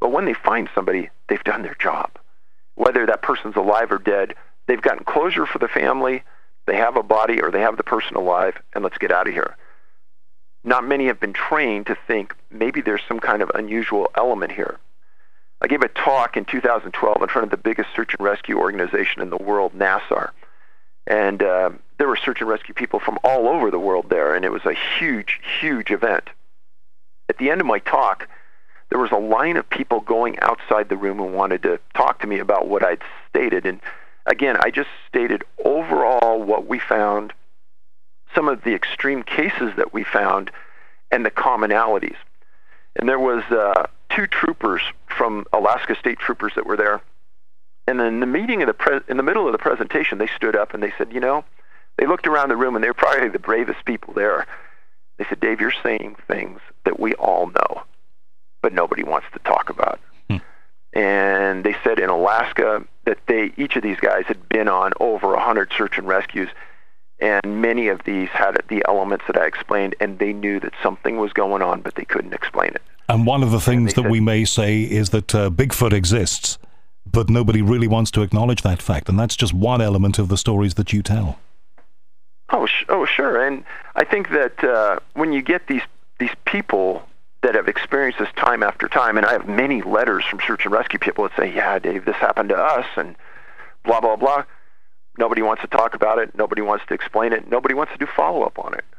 But when they find somebody, they've done their job. Whether that person's alive or dead, they've gotten closure for the family, they have a body, or they have the person alive, and let's get out of here. Not many have been trained to think maybe there's some kind of unusual element here. I gave a talk in 2012 in front of the biggest search and rescue organization in the world, NASAR. And there were search and rescue people from all over the world there, and it was a huge, huge event. At the end of my talk, there was a line of people going outside the room and wanted to talk to me about what I'd stated. And again, I just stated overall what we found, some of the extreme cases that we found, and the commonalities. And there was 2 troopers from Alaska State Troopers that were there. And in the meeting, in the middle of the presentation, they stood up and they said, they looked around the room, and they were probably the bravest people there. They said, Dave, you're saying things that we all know, but nobody wants to talk about. And they said in Alaska that each of these guys had been on over 100 search and rescues, and many of these had the elements that I explained, and they knew that something was going on, but they couldn't explain it. And one of the things that we may say is that Bigfoot exists, but nobody really wants to acknowledge that fact, and that's just one element of the stories that you tell. Oh, sure. And I think that when you get these people that have experienced this time after time, and I have many letters from search and rescue people that say, yeah, Dave, this happened to us, and blah, blah, blah. Nobody wants to talk about it. Nobody wants to explain it. Nobody wants to do follow-up on it.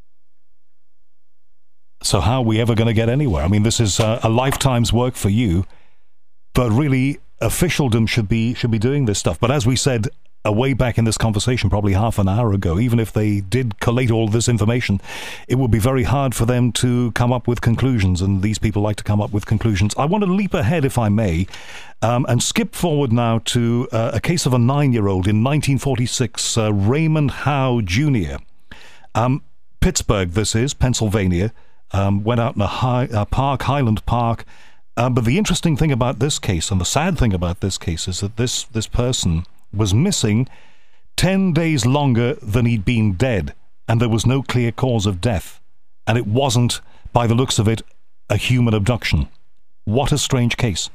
So how are we ever going to get anywhere? I mean, this is a lifetime's work for you, but really officialdom should be doing this stuff. But as we said way back in this conversation, probably half an hour ago, even if they did collate all this information, it would be very hard for them to come up with conclusions, and these people like to come up with conclusions. I want to leap ahead, if I may, and skip forward now to a case of a 9-year-old in 1946, Raymond Howe Jr. Pittsburgh, this is, Pennsylvania, went out in a park, Highland Park. But the interesting thing about this case, and the sad thing about this case, is that this person was missing 10 days longer than he'd been dead, and there was no clear cause of death. And it wasn't, by the looks of it, a human abduction. What a strange case.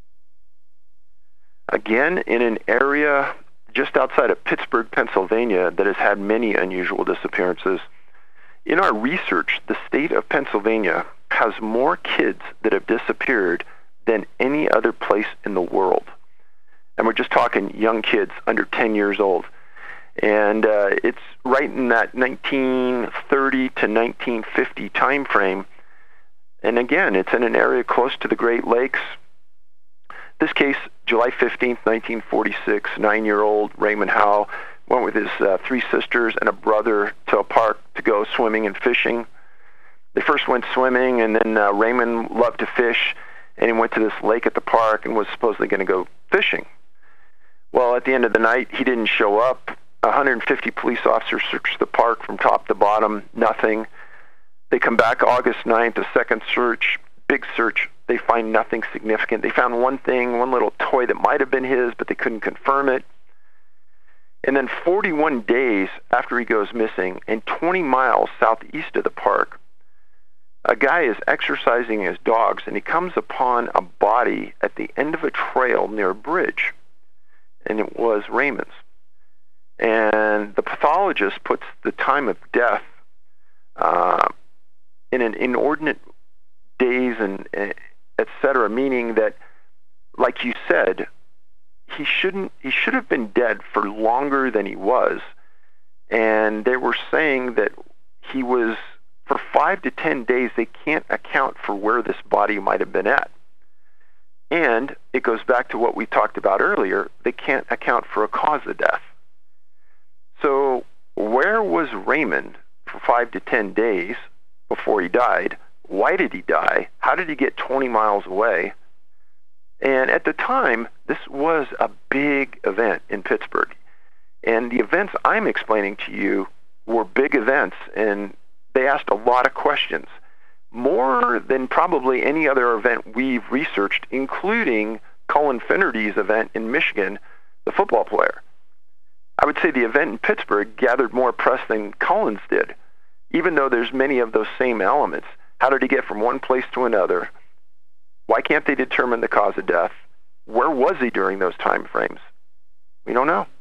Again, in an area just outside of Pittsburgh, Pennsylvania, that has had many unusual disappearances. In our research, the state of Pennsylvania has more kids that have disappeared than any other place in the world. And we're just talking young kids under 10 years old. And it's right in that 1930 to 1950 time frame. And again, it's in an area close to the Great Lakes. This case, July 15th, 1946, 9-year-old Raymond Howe went with his 3 sisters and a brother to a park to go swimming and fishing. They first went swimming, and then Raymond loved to fish, and he went to this lake at the park and was supposedly going to go fishing. Well, at the end of the night, he didn't show up. 150 police officers searched the park from top to bottom, nothing. They come back August 9th, a second search, big search. They find nothing significant. They found one thing, one little toy that might have been his, but they couldn't confirm it. And then 41 days after he goes missing, and 20 miles southeast of the park, a guy is exercising his dogs, and he comes upon a body at the end of a trail near a bridge. And it was Raymond's. And the pathologist puts the time of death in an inordinate days and et cetera, meaning that, like you said, he should have been dead for longer than he was. And they were saying that he was, for 5 to 10 days, they can't account for where this body might have been at. And it goes back to what we talked about earlier. They can't account for a cause of death. So where was Raymond for 5 to 10 days before he died? Why did he die? How did he get 20 miles away? And at the time, this was a big event in Pittsburgh. And the events I'm explaining to you were big events, and they asked a lot of questions. More than probably any other event we've researched, including Cullen Finnerty's event in Michigan, the football player. I would say the event in Pittsburgh gathered more press than Cullen's did, even though there's many of those same elements. How did he get from one place to another? Why can't they determine the cause of death? Where was he during those time frames? We don't know.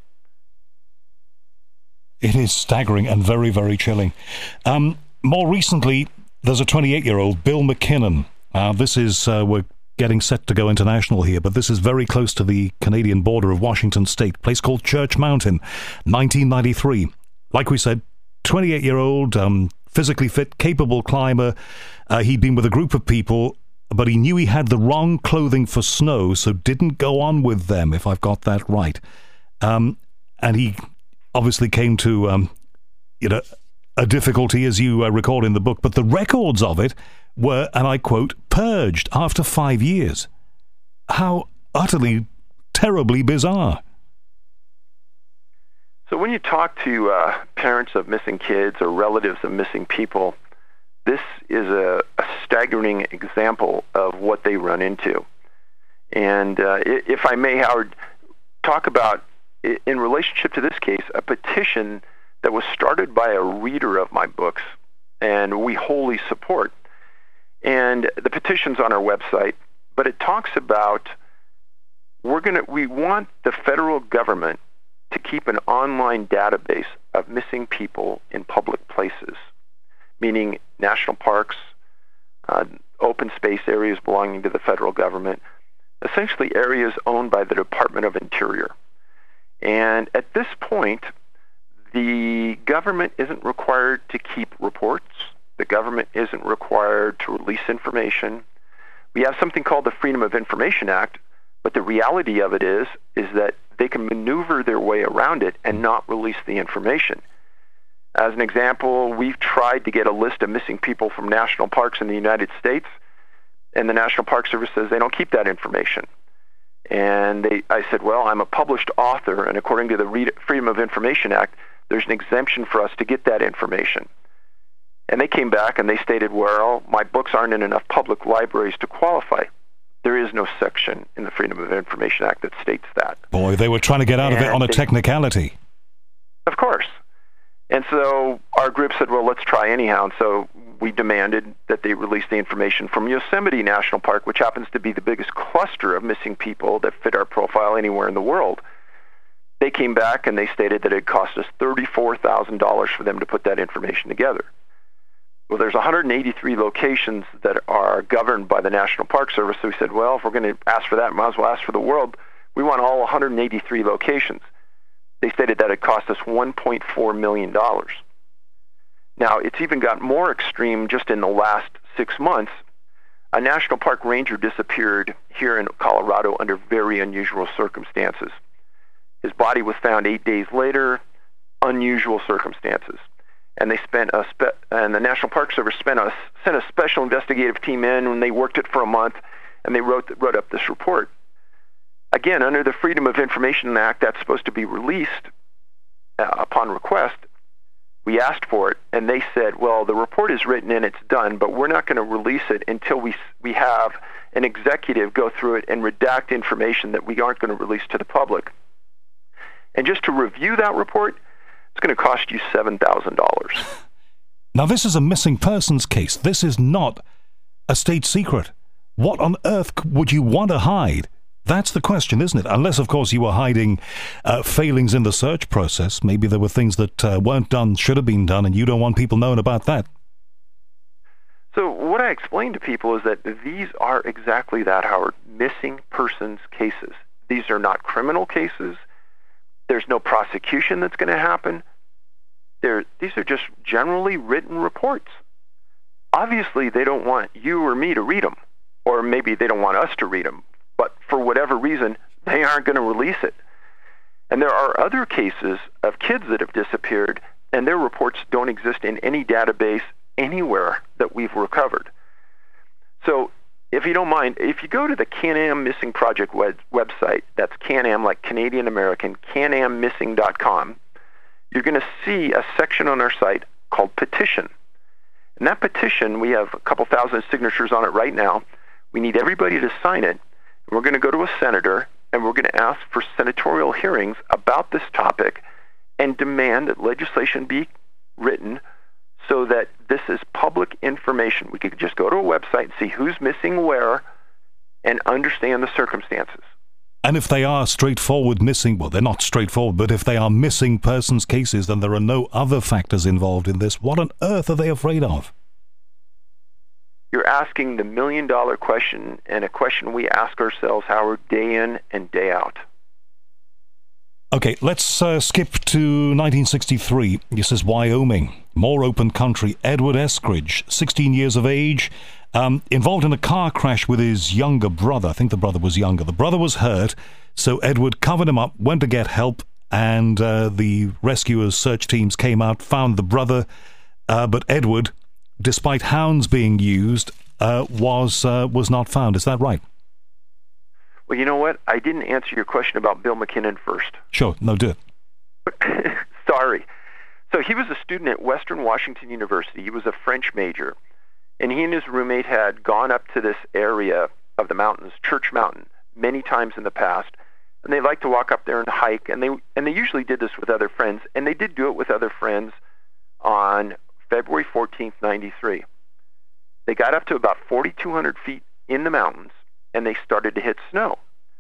It is staggering and very, very chilling. More recently, there's a 28-year-old, Bill McKinnon. This is, we're getting set to go international here, but this is very close to the Canadian border of Washington State, a place called Church Mountain, 1993. Like we said, 28-year-old, physically fit, capable climber. He'd been with a group of people, but he knew he had the wrong clothing for snow, so didn't go on with them, if I've got that right. And he obviously came to, a difficulty, as you record in the book, but the records of it were, and I quote, purged after 5 years. How utterly, terribly bizarre. So when you talk to parents of missing kids or relatives of missing people, this is a staggering example of what they run into. And if I may, Howard, talk about, in relationship to this case, a petition that was started by a reader of my books, and we wholly support. And the petition's on our website, but it talks about we want the federal government to keep an online database of missing people in public places, meaning national parks, open space areas belonging to the federal government, essentially areas owned by the Department of Interior. And at this point, the government isn't required to keep reports. The government isn't required to release information. We have something called the Freedom of Information Act, but the reality of it is that they can maneuver their way around it and not release the information. As an example, we've tried to get a list of missing people from national parks in the United States, and the National Park Service says they don't keep that information. And I said, well, I'm a published author, and according to the Freedom of Information Act, there's an exemption for us to get that information. And they came back and they stated, well, my books aren't in enough public libraries to qualify. There is no section in the Freedom of Information Act that states that. Boy, they were trying to get out of it on a technicality. Of course. And so our group said, well, let's try anyhow. And so we demanded that they release the information from Yosemite National Park, which happens to be the biggest cluster of missing people that fit our profile anywhere in the world. They came back and they stated that it cost us $34,000 for them to put that information together. Well, there's 183 locations that are governed by the National Park Service, so we said, well, if we're going to ask for that, we might as well ask for the world. We want all 183 locations. They stated that it cost us $1.4 million. Now, it's even gotten more extreme just in the last 6 months. A national park ranger disappeared here in Colorado under very unusual circumstances. His body was found 8 days later, unusual circumstances. And they and the National Park Service sent a special investigative team in, and they worked it for a month, and they wrote up this report. Again, under the Freedom of Information Act, that's supposed to be released upon request. We asked for it, and they said, well, the report is written and it's done, but we're not going to release it until we have an executive go through it and redact information that we aren't going to release to the public. And just to review that report, it's going to cost you $7,000. Now, this is a missing persons case. This is not a state secret. What on earth would you want to hide? That's the question, isn't it? Unless, of course, you were hiding failings in the search process. Maybe there were things that weren't done, should have been done, and you don't want people knowing about that. So what I explain to people is that these are exactly that, Howard, missing persons cases. These are not criminal cases. There's no prosecution that's going to happen. These are just generally written reports. Obviously, they don't want you or me to read them, or maybe they don't want us to read them. But for whatever reason, they aren't going to release it. And there are other cases of kids that have disappeared, and their reports don't exist in any database anywhere that we've recovered. So if you don't mind, if you go to the Can-Am Missing Project website, that's Can-Am, like Canadian American, canammissing.com, you're going to see a section on our site called Petition. And that petition, we have a couple thousand signatures on it right now. We need everybody to sign it. We're going to go to a senator, and we're going to ask for senatorial hearings about this topic and demand that legislation be written so that this is public information. We could just go to a website and see who's missing where and understand the circumstances. And if they are straightforward missing, well, they're not straightforward, but if they are missing persons cases, then there are no other factors involved in this. What on earth are they afraid of? You're asking the million-dollar question, and a question we ask ourselves, Howard, day in and day out. Okay, let's skip to 1963. This is Wyoming, more open country. Edward Eskridge, 16 years of age, involved in a car crash with his younger brother. I think the brother was younger. The brother was hurt, so Edward covered him up, went to get help, and the rescuers' search teams came out, found the brother, but Edward, despite hounds being used, was not found. Is that right? Well, you know what? I didn't answer your question about Bill McKinnon first. Sure, no, do it. Sorry. So he was a student at Western Washington University. He was a French major. And he and his roommate had gone up to this area of the mountains, Church Mountain, many times in the past. And they liked to walk up there and hike. And they usually did this with other friends. And they did do it with other friends on February 14th, 93. They got up to about 4,200 feet in the mountains, and they started to hit snow.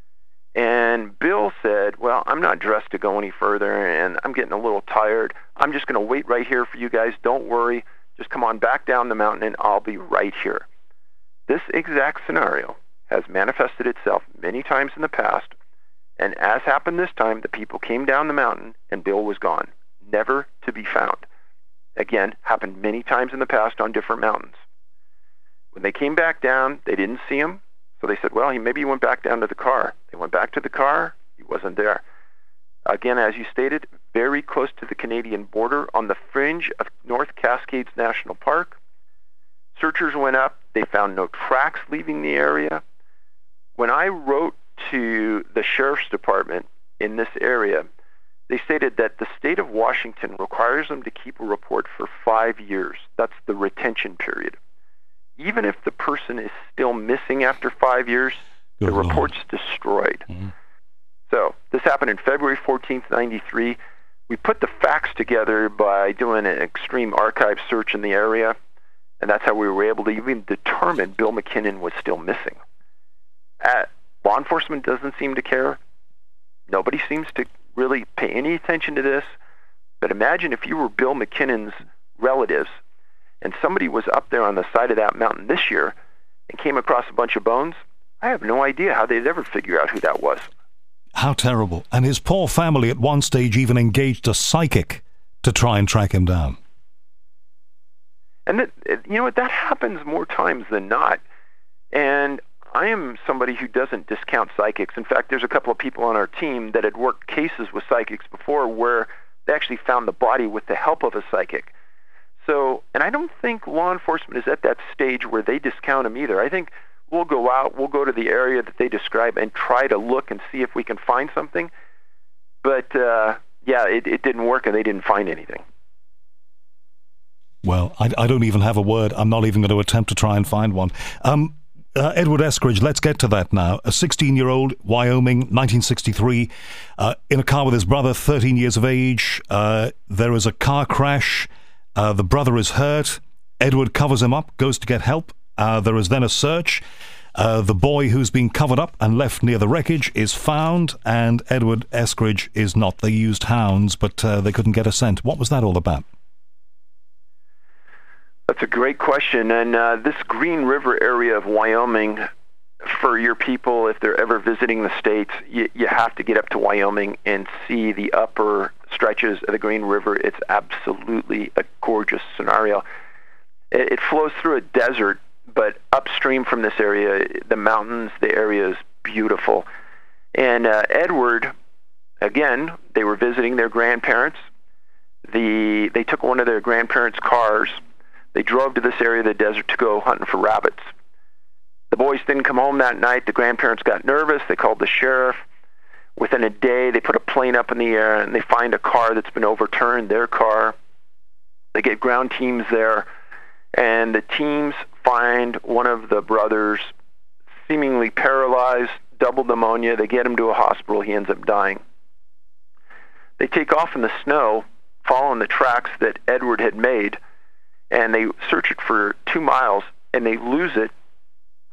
And Bill said, well, I'm not dressed to go any further, and I'm getting a little tired. I'm just going to wait right here for you guys. Don't worry. Just come on back down the mountain, and I'll be right here. This exact scenario has manifested itself many times in the past, and as happened this time, the people came down the mountain, and Bill was gone, never to be found. Again, happened many times in the past on different mountains. When they came back down, they didn't see him. So they said, well, maybe he went back down to the car. They went back to the car. He wasn't there. Again, as you stated, very close to the Canadian border on the fringe of North Cascades National Park. Searchers went up. They found no tracks leaving the area. When I wrote to the Sheriff's Department in this area, they stated that the state of Washington requires them to keep a report for 5 years. That's the retention period. Even if the person is still missing after 5 years, the report's destroyed. Mm-hmm. So this happened in February 14th, 93. We put the facts together by doing an extreme archive search in the area, and that's how we were able to even determine Bill McKinnon was still missing. Law enforcement doesn't seem to care. Nobody seems to really pay any attention to this. But imagine if you were Bill McKinnon's relatives and somebody was up there on the side of that mountain this year and came across a bunch of bones. I have no idea how they'd ever figure out who that was. How terrible. And his poor family at one stage even engaged a psychic to try and track him down. And you know what? That happens more times than not. And I am somebody who doesn't discount psychics. In fact, there's a couple of people on our team that had worked cases with psychics before where they actually found the body with the help of a psychic. So, and I don't think law enforcement is at that stage where they discount them either. I think we'll go out, we'll go to the area that they describe and try to look and see if we can find something. But, it didn't work and they didn't find anything. Well, I don't even have a word. I'm not even going to attempt to try and find one. Edward Eskridge, let's get to that now. A 16-year-old, Wyoming, 1963, in a car with his brother, 13 years of age. There is a car crash. The brother is hurt. Edward covers him up, goes to get help. There is then a search. The boy who's been covered up and left near the wreckage is found, and Edward Eskridge is not. They used hounds, but they couldn't get a scent. What was that all about? That's a great question. And this Green River area of Wyoming, for your people, if they're ever visiting the States, you have to get up to Wyoming and see the upper stretches of the Green River. It's absolutely a gorgeous scenario. It flows through a desert, but upstream from this area, the mountains, the area is beautiful. And Edward, again, they were visiting their grandparents. They took one of their grandparents' cars. They drove to this area of the desert to go hunting for rabbits. The boys didn't come home that night. The grandparents got nervous. They called the sheriff. Within a day, they put a plane up in the air, and they find a car that's been overturned, their car. They get ground teams there, and the teams find one of the brothers seemingly paralyzed, double pneumonia. They get him to a hospital. He ends up dying. They take off in the snow, following the tracks that Edward had made, and they search it for 2 miles, and they lose it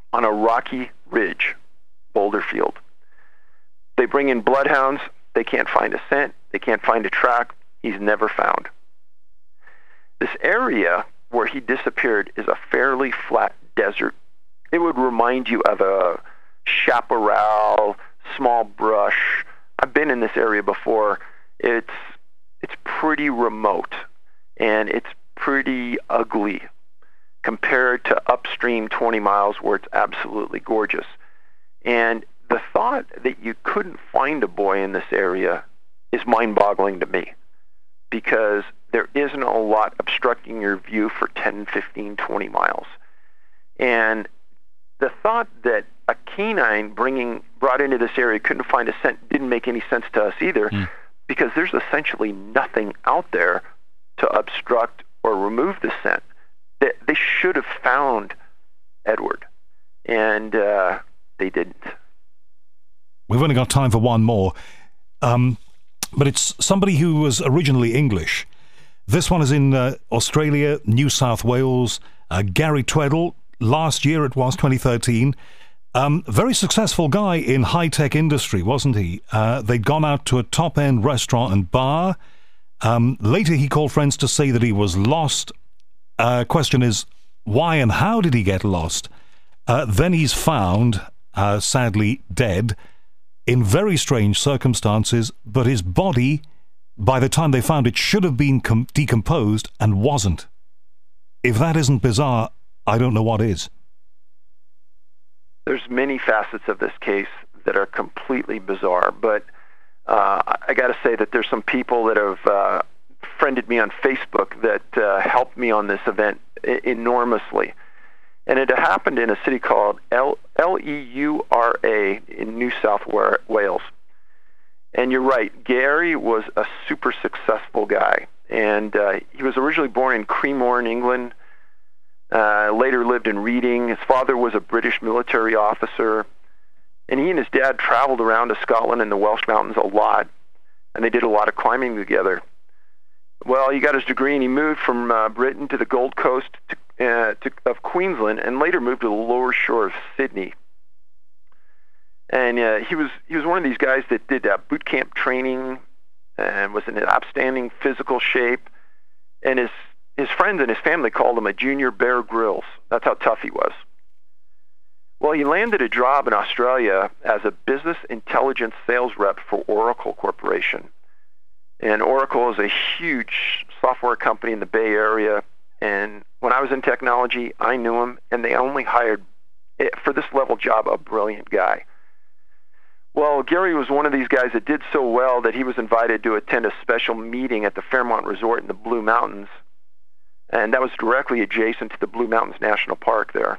on a rocky ridge, boulder field. They bring in bloodhounds. They can't find a scent. They can't find a track. He's never found. This area where he disappeared is a fairly flat desert. It would remind you of a chaparral, small brush. I've been in this area before. It's pretty remote, and it's pretty ugly compared to upstream 20 miles where it's absolutely gorgeous. And the thought that you couldn't find a boy in this area is mind-boggling to me, because there isn't a lot obstructing your view for 10, 15, 20 miles. And the thought that a canine brought into this area couldn't find a scent didn't make any sense to us either, because there's essentially nothing out there to obstruct or remove the scent. They should have found Edward, and they didn't. We've only got time for one more, but it's somebody who was originally English. This one is in Australia, New South Wales. Gary Tweddle, last year it was, 2013. Very successful guy in high-tech industry, wasn't he? They'd gone out to a top-end restaurant and bar. Later he called friends to say that he was lost. Question is, why and how did he get lost? Then he's found, sadly dead, in very strange circumstances, but his body, by the time they found it, should have been decomposed and wasn't. If that isn't bizarre, I don't know what is. There's many facets of this case that are completely bizarre, but I got to say that there's some people that have friended me on Facebook that helped me on this event enormously. And it happened in a city called Leura in New South Wales. And you're right, Gary was a super successful guy. And he was originally born in Cremorne, England, later lived in Reading. His father was a British military officer. And he and his dad traveled around to Scotland and the Welsh Mountains a lot. And they did a lot of climbing together. Well, he got his degree and he moved from Britain to the Gold Coast of Queensland, and later moved to the lower shore of Sydney. And he was one of these guys that did boot camp training and was in outstanding physical shape. And his friends and his family called him a junior Bear Grylls. That's how tough he was. Well, he landed a job in Australia as a business intelligence sales rep for Oracle Corporation. And Oracle is a huge software company in the Bay Area. And when I was in technology, I knew him, and they only hired, for this level job, a brilliant guy. Well, Gary was one of these guys that did so well that he was invited to attend a special meeting at the Fairmont Resort in the Blue Mountains. And that was directly adjacent to the Blue Mountains National Park there.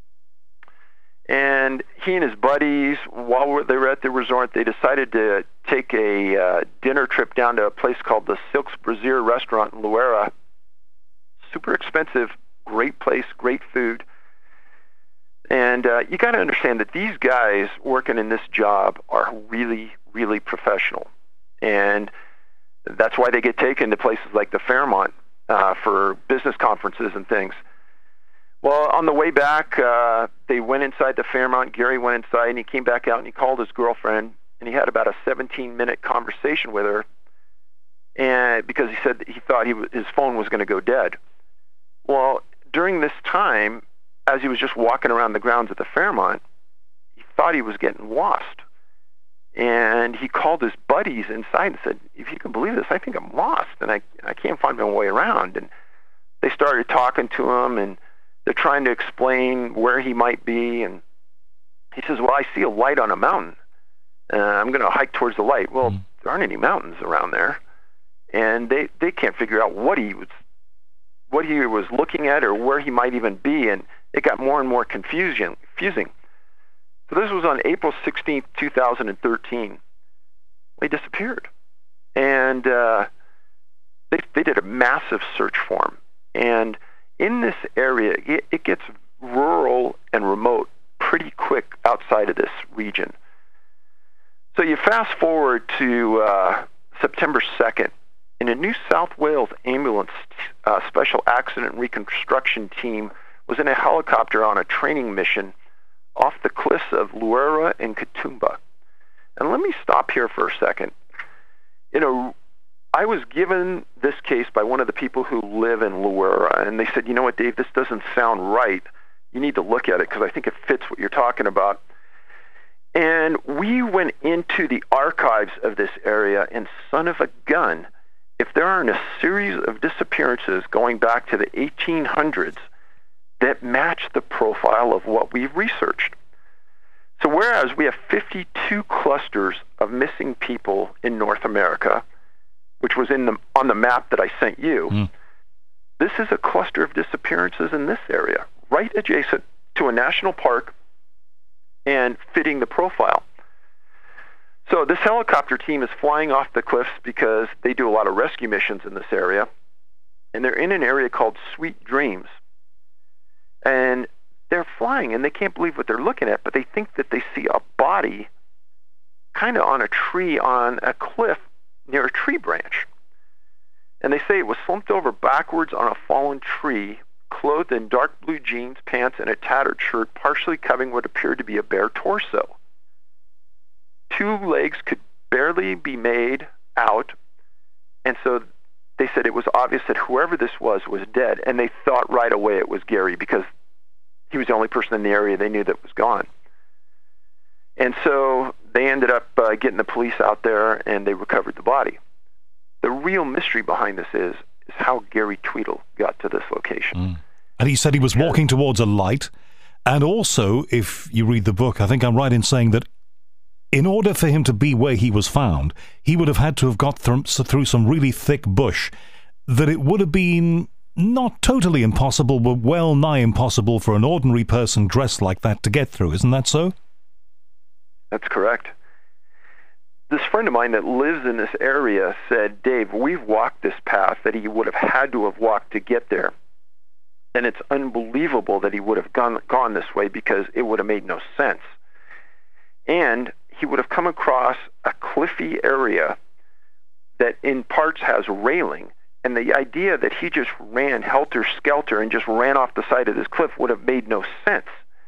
And he and his buddies, while they were at the resort, they decided to take a dinner trip down to a place called the Silks Brazier Restaurant in Leura. Super expensive, great place, great food. And you got to understand that these guys working in this job are really, really professional. And that's why they get taken to places like the Fairmont for business conferences and things. Well, on the way back, they went inside the Fairmont. Gary went inside, and he came back out, and he called his girlfriend, and he had about a 17-minute conversation with her, and because he said that he thought his phone was going to go dead. Well, during this time, as he was just walking around the grounds of the Fairmont, he thought he was getting lost. And he called his buddies inside and said, if you can believe this, I think I'm lost, and I can't find my way around. And they started talking to him, and they're trying to explain where he might be. And he says, well, I see a light on a mountain. I'm going to hike towards the light. Well, there aren't any mountains around there. And they can't figure out what he was looking at or where he might even be. And it got more and more confusing. So this was on April 16th, 2013. He disappeared. And they did a massive search for him. And in this area, it gets rural and remote pretty quick outside of this region. So you fast forward to September 2nd, and a New South Wales ambulance special accident reconstruction team was in a helicopter on a training mission off the cliffs of Luera and Katoomba. And let me stop here for a second. I was given this case by one of the people who live in Luera, and they said, you know what, Dave, this doesn't sound right. You need to look at it because I think it fits what you're talking about. And we went into the archives of this area, and son of a gun, if there aren't a series of disappearances going back to the 1800s that match the profile of what we've researched. So whereas we have 52 clusters of missing people in North America, which was on the map that I sent you, this is a cluster of disappearances in this area, right adjacent to a national park and fitting the profile. So this helicopter team is flying off the cliffs because they do a lot of rescue missions in this area, and they're in an area called Sweet Dreams. And they're flying, and they can't believe what they're looking at, but they think that they see a body kind of on a tree on a cliff near a tree branch. And they say it was slumped over backwards on a fallen tree, clothed in dark blue jeans, pants, and a tattered shirt, partially covering what appeared to be a bare torso. 2 legs could barely be made out, and so they said it was obvious that whoever this was dead, and they thought right away it was Gary because he was the only person in the area they knew that was gone. And so they ended up getting the police out there, and they recovered the body. The real mystery behind this is how Gary Tweedle got to this location. And he said he was walking towards a light, and also, if you read the book, I think I'm right in saying that in order for him to be where he was found, he would have had to have got through some really thick bush, that it would have been not totally impossible, but well nigh impossible for an ordinary person dressed like that to get through. Isn't that so? That's correct. This friend of mine that lives in this area said, Dave, we've walked this path that he would have had to have walked to get there. And it's unbelievable that he would have gone this way because it would have made no sense. And he would have come across a cliffy area that in parts has railing. And the idea that he just ran helter-skelter and just ran off the side of this cliff would have made no sense.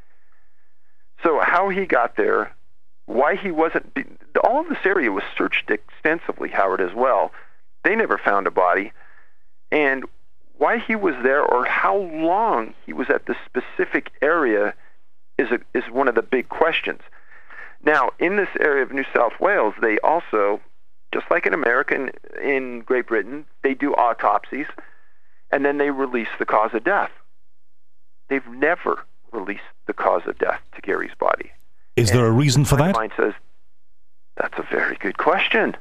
So how he got there, why he wasn't... All of this area was searched extensively, Howard, as well. They never found a body. And why he was there or how long he was at this specific area is one of the big questions. Now, in this area of New South Wales, they also, just like in America, in Great Britain, they do autopsies, and then they release the cause of death. They've never released the cause of death to Gary's body. Is there a reason for that? Mine says, that's a very good question.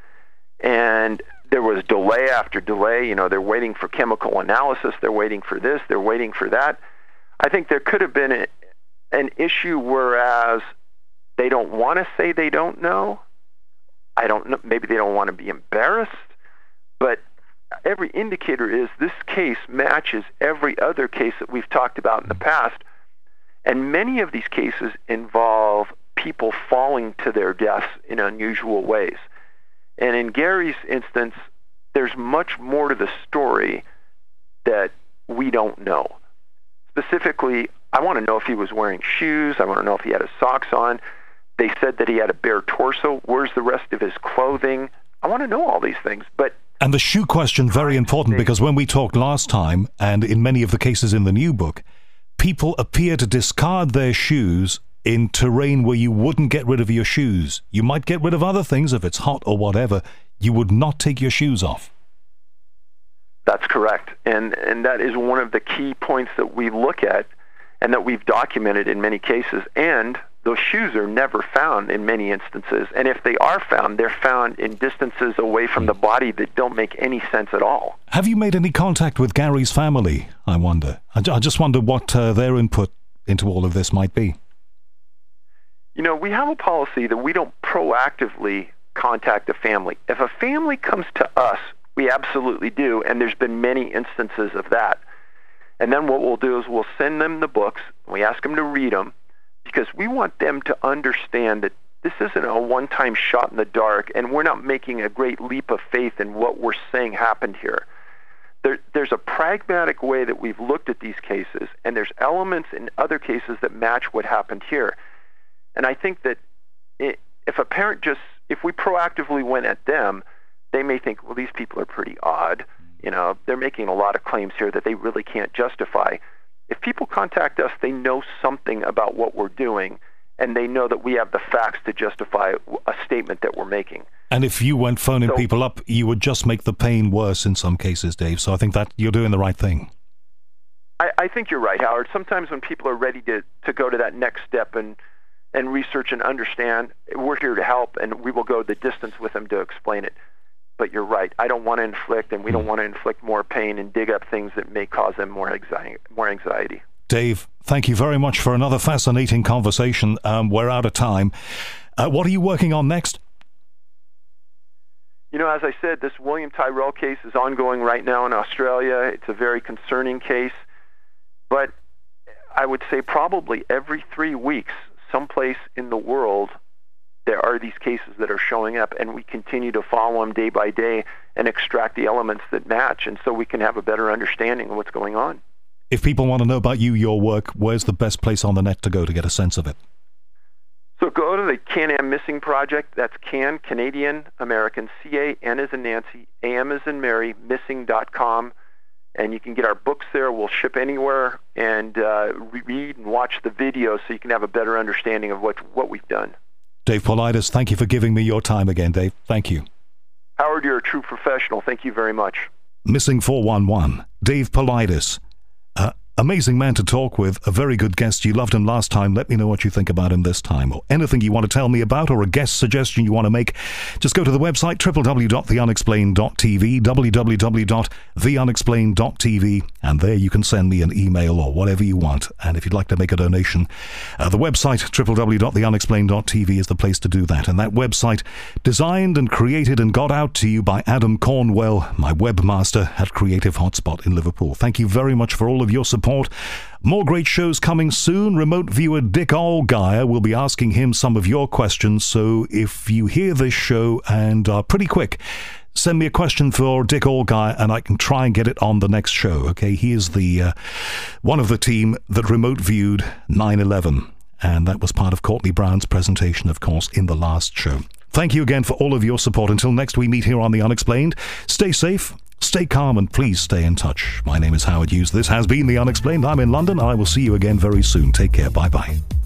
And there was delay after delay. You know, they're waiting for chemical analysis. They're waiting for this. They're waiting for that. I think there could have been an issue whereas they don't want to say they don't know. I don't know. Maybe they don't want to be embarrassed. But every indicator is this case matches every other case that we've talked about in the past. And many of these cases involve people falling to their deaths in unusual ways. And in Gary's instance, there's much more to the story that we don't know. Specifically, I want to know if he was wearing shoes. I want to know if he had his socks on. They said that he had a bare torso. Where's the rest of his clothing? I want to know all these things. And the shoe question, very important, because when we talked last time, and in many of the cases in the new book, people appear to discard their shoes in terrain where you wouldn't get rid of your shoes. You might get rid of other things if it's hot or whatever. You would not take your shoes off. That's correct. And that is one of the key points that we look at and that we've documented in many cases. And those shoes are never found in many instances. And if they are found, they're found in distances away from the body that don't make any sense at all. Have you made any contact with Gary's family, I wonder? I just wonder what their input into all of this might be. You know, we have a policy that we don't proactively contact a family. If a family comes to us, we absolutely do, and there's been many instances of that. And then what we'll do is we'll send them the books, and we ask them to read them, because we want them to understand that this isn't a one-time shot in the dark, and we're not making a great leap of faith in what we're saying happened here. there's a pragmatic way that we've looked at these cases, and there's elements in other cases that match what happened here. And I think that if a parent if we proactively went at them, they may think, well, these people are pretty odd. They're making a lot of claims here that they really can't justify. If people contact us, they know something about what we're doing, and they know that we have the facts to justify a statement that we're making. And if you went phoning people up, you would just make the pain worse in some cases, Dave. So I think that you're doing the right thing. I think you're right, Howard. Sometimes when people are ready to go to that next step and research and understand, we're here to help, and we will go the distance with them to explain it. But you're right. I don't want to inflict, and we don't want to inflict more pain and dig up things that may cause them more anxiety. Dave, thank you very much for another fascinating conversation. We're out of time. What are you working on next? As I said, this William Tyrrell case is ongoing right now in Australia. It's a very concerning case. But I would say probably every 3 weeks, someplace in the world, there are these cases that are showing up, and we continue to follow them day by day and extract the elements that match, and so we can have a better understanding of what's going on. If people want to know about you, your work, where's the best place on the net to go to get a sense of it? So go to the Can-Am Missing Project. That's Can, Canadian, American, C-A-N as in Nancy, A-M as in Mary, missing.com. And you can get our books there. We'll ship anywhere, and read and watch the video so you can have a better understanding of what we've done. Dave Paulides, thank you for giving me your time again, Dave. Thank you. Howard, you're a true professional. Thank you very much. Missing 411, Dave Paulides. Amazing man to talk with, a very good guest. You loved him last time. Let me know what you think about him this time, or anything you want to tell me about, or a guest suggestion you want to make. Just go to the website, www.theunexplained.tv, www.theunexplained.tv, and there you can send me an email or whatever you want. And if you'd like to make a donation, the website, www.theunexplained.tv, is the place to do that. And that website, designed and created and got out to you by Adam Cornwell, my webmaster at Creative Hotspot in Liverpool. Thank you very much for all of your support. More great shows coming soon. Remote viewer Dick Allgaier will be asking him some of your questions. So if you hear this show and are pretty quick, send me a question for Dick Allgaier and I can try and get it on the next show. Okay, he is the one of the team that remote viewed 9/11, and that was part of Courtney Brown's presentation, of course, in the last show. Thank you again for all of your support. Until next we meet here on The Unexplained, stay safe, stay calm, and please stay in touch. My name is Howard Hughes. This has been The Unexplained. I'm in London, and I will see you again very soon. Take care. Bye-bye.